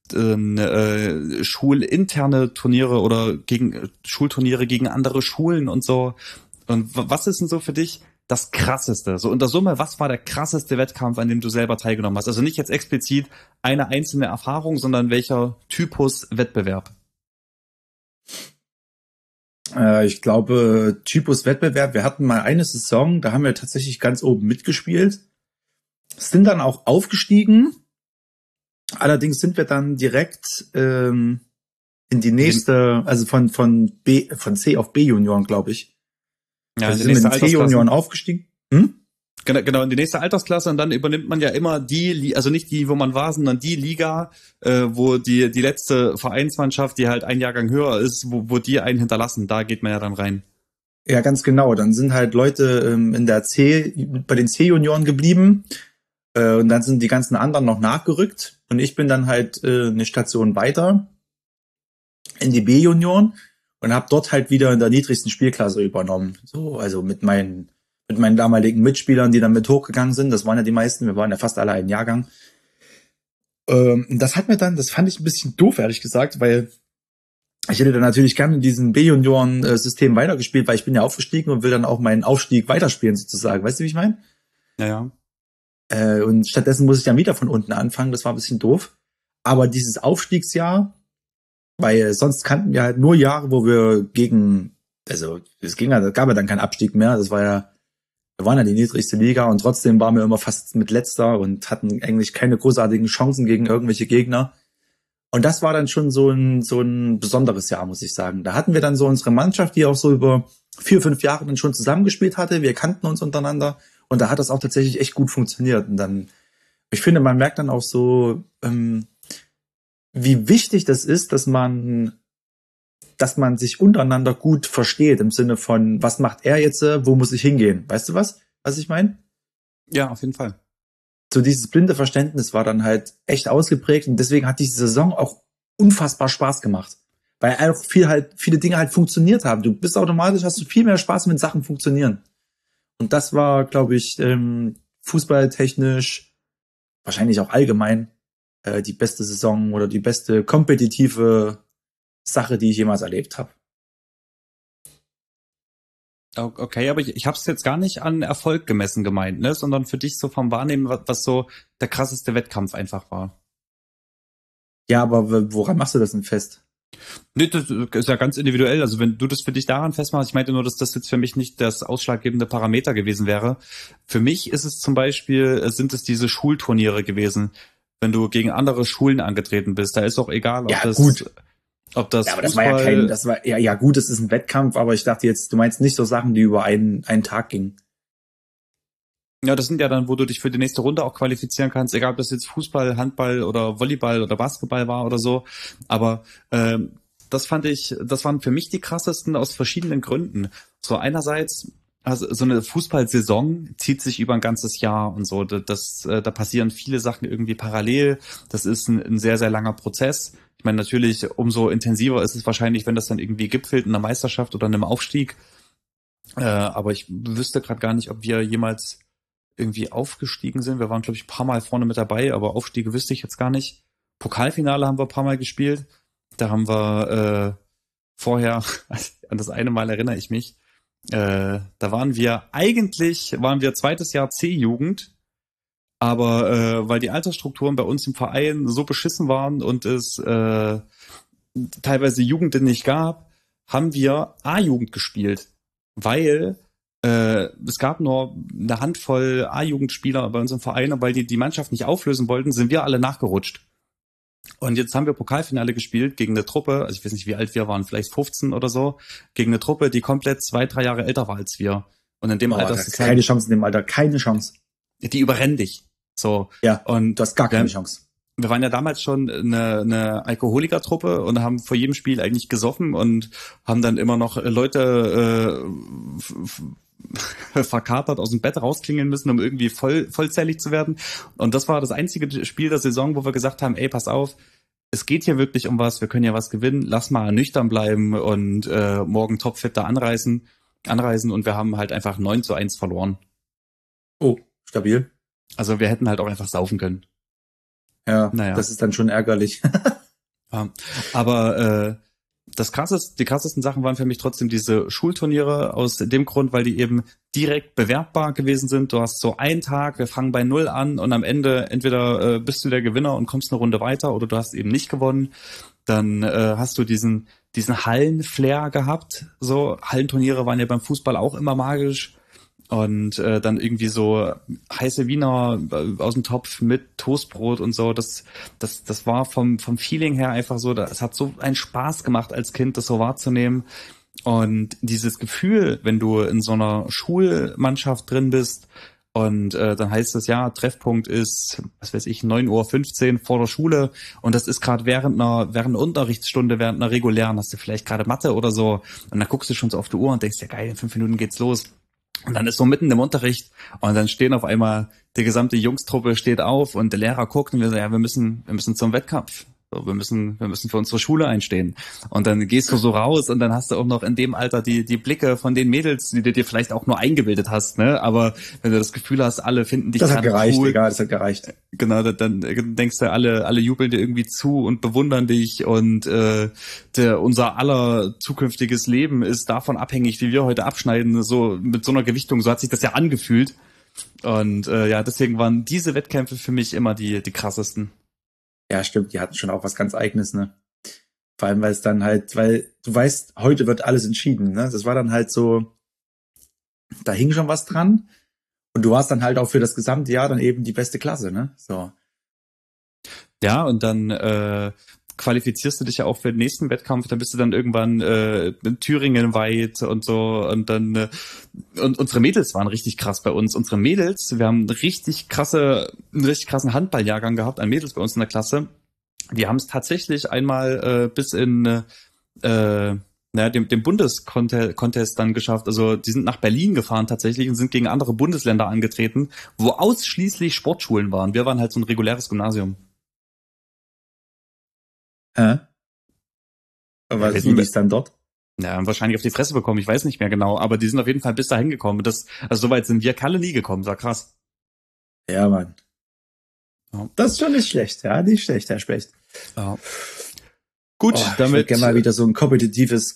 Speaker 1: schulinterne Turniere oder gegen Schulturniere gegen andere Schulen und so. Und was ist denn so für dich das Krasseste? So unter Summe, was war der krasseste Wettkampf, an dem du selber teilgenommen hast? Also nicht jetzt explizit eine einzelne Erfahrung, sondern welcher Typus Wettbewerb?
Speaker 2: Ich glaube, Typus Wettbewerb, wir hatten mal eine Saison, da haben wir tatsächlich ganz oben mitgespielt, sind dann auch aufgestiegen. Allerdings sind wir dann direkt in die nächste, also von C auf B Junioren, glaube ich.
Speaker 1: Ja,
Speaker 2: also sind mit den C Junioren aufgestiegen.
Speaker 1: Genau, in die nächste Altersklasse und dann übernimmt man ja immer also nicht die, wo man war, sondern die Liga, wo die letzte Vereinsmannschaft, die halt ein Jahrgang höher ist, wo die einen hinterlassen, da geht man ja dann rein.
Speaker 2: Ja, ganz genau. Dann sind halt Leute bei den C-Junioren geblieben und dann sind die ganzen anderen noch nachgerückt und ich bin dann halt eine Station weiter in die B-Junioren und habe dort halt wieder in der niedrigsten Spielklasse übernommen. So, also mit meinen damaligen Mitspielern, die dann mit hochgegangen sind. Das waren ja die meisten. Wir waren ja fast alle ein Jahrgang. Das fand ich ein bisschen doof, ehrlich gesagt, weil ich hätte dann natürlich gerne in diesem B-Junioren-System weitergespielt, weil ich bin ja aufgestiegen und will dann auch meinen Aufstieg weiterspielen sozusagen. Weißt du, wie ich meine?
Speaker 1: Ja.
Speaker 2: Und stattdessen muss ich dann wieder von unten anfangen. Das war ein bisschen doof. Aber dieses Aufstiegsjahr, weil sonst kannten wir halt nur Jahre, wo wir gab ja dann keinen Abstieg mehr. Wir waren ja die niedrigste Liga und trotzdem waren wir immer fast mit Letzter und hatten eigentlich keine großartigen Chancen gegen irgendwelche Gegner. Und das war dann schon so ein besonderes Jahr, muss ich sagen. Da hatten wir dann so unsere Mannschaft, die auch so über 4-5 Jahre dann schon zusammengespielt hatte. Wir kannten uns untereinander und da hat das auch tatsächlich echt gut funktioniert. Und dann, ich finde, man merkt dann auch so, wie wichtig das ist, dass man sich untereinander gut versteht, im Sinne von, was macht er jetzt, wo muss ich hingehen? Weißt du was ich meine?
Speaker 1: Ja, auf jeden Fall.
Speaker 2: So dieses blinde Verständnis war dann halt echt ausgeprägt und deswegen hat diese Saison auch unfassbar Spaß gemacht. Weil auch viele Dinge halt funktioniert haben. Du bist automatisch, hast du viel mehr Spaß, wenn Sachen funktionieren. Und das war, glaube ich, fußballtechnisch, wahrscheinlich auch allgemein, die beste Saison oder die beste kompetitive Sache, die ich jemals erlebt habe.
Speaker 1: Okay, aber ich habe es jetzt gar nicht an Erfolg gemessen gemeint, ne, sondern für dich so vom Wahrnehmen, was so der krasseste Wettkampf einfach war.
Speaker 2: Ja, aber woran machst du das denn fest?
Speaker 1: Nee, das ist ja ganz individuell. Also wenn du das für dich daran festmachst, ich meinte nur, dass das jetzt für mich nicht das ausschlaggebende Parameter gewesen wäre. Für mich ist es zum Beispiel, sind es diese Schulturniere gewesen, wenn du gegen andere Schulen angetreten bist. Da ist auch egal, ob
Speaker 2: ja,
Speaker 1: das...
Speaker 2: Gut.
Speaker 1: Ob das
Speaker 2: ja, aber
Speaker 1: Fußball,
Speaker 2: das war ja gut, es ist ein Wettkampf, aber ich dachte jetzt, du meinst nicht so Sachen, die über einen Tag gingen.
Speaker 1: Ja, das sind ja dann, wo du dich für die nächste Runde auch qualifizieren kannst, egal ob das jetzt Fußball, Handball oder Volleyball oder Basketball war oder so. Aber das waren für mich die krassesten aus verschiedenen Gründen. So einerseits, also so eine Fußballsaison zieht sich über ein ganzes Jahr und so. Da passieren viele Sachen irgendwie parallel. Das ist ein sehr, sehr langer Prozess. Ich meine, natürlich, umso intensiver ist es wahrscheinlich, wenn das dann irgendwie gipfelt in einer Meisterschaft oder einem Aufstieg. Aber ich wüsste gerade gar nicht, ob wir jemals irgendwie aufgestiegen sind. Wir waren, glaube ich, ein paar Mal vorne mit dabei, aber Aufstiege wüsste ich jetzt gar nicht. Pokalfinale haben wir ein paar Mal gespielt. Da haben wir vorher, an das eine Mal erinnere ich mich, da waren wir zweites Jahr C-Jugend Aber weil die Altersstrukturen bei uns im Verein so beschissen waren und es teilweise Jugend nicht gab, haben wir A-Jugend gespielt, weil es gab nur eine Handvoll A-Jugendspieler bei uns im Verein, und weil die Mannschaft nicht auflösen wollten, sind wir alle nachgerutscht. Und jetzt haben wir Pokalfinale gespielt gegen eine Truppe, also ich weiß nicht, wie alt wir waren, vielleicht 15 oder so, gegen eine Truppe, die komplett 2-3 Jahre älter war als wir. Und in dem Alter ist es
Speaker 2: keine Chance in dem Alter, keine Chance.
Speaker 1: Die überrennen dich. So.
Speaker 2: Ja, und du hast gar keine Chance.
Speaker 1: Wir waren ja damals schon eine Alkoholikertruppe und haben vor jedem Spiel eigentlich gesoffen und haben dann immer noch Leute verkatert aus dem Bett rausklingeln müssen, um irgendwie vollzählig zu werden. Und das war das einzige Spiel der Saison, wo wir gesagt haben, ey, pass auf, es geht hier wirklich um was, wir können ja was gewinnen, lass mal nüchtern bleiben und morgen topfit da anreisen. Und wir haben halt einfach 9-1 verloren.
Speaker 2: Oh, stabil.
Speaker 1: Also wir hätten halt auch einfach saufen können.
Speaker 2: Ja, naja. Das ist dann schon ärgerlich.
Speaker 1: Ja, aber die krassesten Sachen waren für mich trotzdem diese Schulturniere aus dem Grund, weil die eben direkt bewerbbar gewesen sind. Du hast so einen Tag, wir fangen bei 0 an und am Ende entweder bist du der Gewinner und kommst eine Runde weiter oder du hast eben nicht gewonnen. Dann hast du diesen Hallenflair gehabt. So Hallenturniere waren ja beim Fußball auch immer magisch. Und dann irgendwie so heiße Wiener aus dem Topf mit Toastbrot und so. Das war vom Feeling her einfach so, es hat so einen Spaß gemacht als Kind, das so wahrzunehmen. Und dieses Gefühl, wenn du in so einer Schulmannschaft drin bist und dann heißt es, ja, Treffpunkt ist, was weiß ich, 9:15 Uhr vor der Schule und das ist gerade während einer Unterrichtsstunde, während einer regulären, hast du vielleicht gerade Mathe oder so und dann guckst du schon so auf die Uhr und denkst, ja geil, in 5 Minuten geht's los. Und dann ist so mitten im Unterricht und dann stehen auf einmal, die gesamte Jungstruppe steht auf und der Lehrer guckt und wir sagen, ja, wir müssen zum Wettkampf. So, wir müssen für unsere Schule einstehen. Und dann gehst du so raus und dann hast du auch noch in dem Alter die Blicke von den Mädels, die du dir vielleicht auch nur eingebildet hast, ne? Aber wenn du das Gefühl hast, alle finden dich
Speaker 2: gerade cool. Das hat gereicht.
Speaker 1: Genau, dann denkst du, alle jubeln dir irgendwie zu und bewundern dich und unser aller zukünftiges Leben ist davon abhängig, wie wir heute abschneiden, so mit so einer Gewichtung, so hat sich das ja angefühlt. Und ja, deswegen waren diese Wettkämpfe für mich immer die krassesten.
Speaker 2: Ja, stimmt, die hatten schon auch was ganz Eigenes, ne? Vor allem, weil es dann halt, weil du weißt, heute wird alles entschieden, ne? Das war dann halt so, da hing schon was dran und du warst dann halt auch für das gesamte Jahr dann eben die beste Klasse, ne? So.
Speaker 1: Ja, und dann qualifizierst du dich ja auch für den nächsten Wettkampf, dann bist du dann irgendwann in Thüringen weit und so und dann und unsere Mädels waren richtig krass bei uns. Unsere Mädels, wir haben einen richtig krassen Handballjahrgang gehabt an Mädels bei uns in der Klasse. Die haben es tatsächlich einmal bis in dem Bundescontest dann geschafft. Also die sind nach Berlin gefahren tatsächlich und sind gegen andere Bundesländer angetreten, wo ausschließlich Sportschulen waren. Wir waren halt so ein reguläres Gymnasium.
Speaker 2: Aber wie ist dann dort?
Speaker 1: Ja, wahrscheinlich auf die Fresse bekommen, ich weiß nicht mehr genau, aber die sind auf jeden Fall bis dahin gekommen. Also so weit sind wir Kalle nie gekommen, das war krass.
Speaker 2: Ja, Mann. Ja. Das ist schon nicht schlecht, ja, nicht schlecht, Herr Specht. Ja. Gut, damit. Ich würde gerne mal wieder so ein kompetitives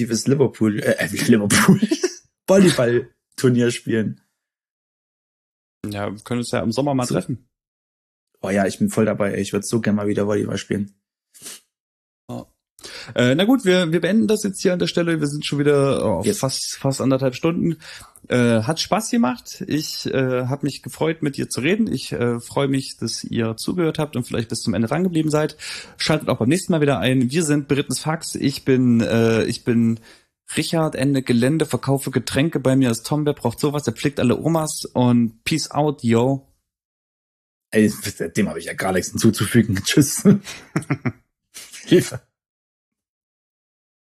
Speaker 2: Volleyball-Turnier spielen.
Speaker 1: Ja, wir können uns ja im Sommer mal treffen.
Speaker 2: Oh ja, ich bin voll dabei, ey. Ich würde so gerne mal wieder Volleyball spielen.
Speaker 1: Na gut, wir beenden das jetzt hier an der Stelle. Wir sind schon wieder auf fast 1,5 Stunden. Hat Spaß gemacht. Ich habe mich gefreut, mit dir zu reden. Ich freue mich, dass ihr zugehört habt und vielleicht bis zum Ende dran geblieben seid. Schaltet auch beim nächsten Mal wieder ein. Wir sind Berittenes Fax. Ich bin Richard, Ende Gelände, verkaufe Getränke. Bei mir ist Tom, wer braucht sowas? Der pflegt alle Omas und Peace out, yo.
Speaker 2: Ey, dem habe ich ja gar nichts hinzuzufügen. Tschüss. Hilfe.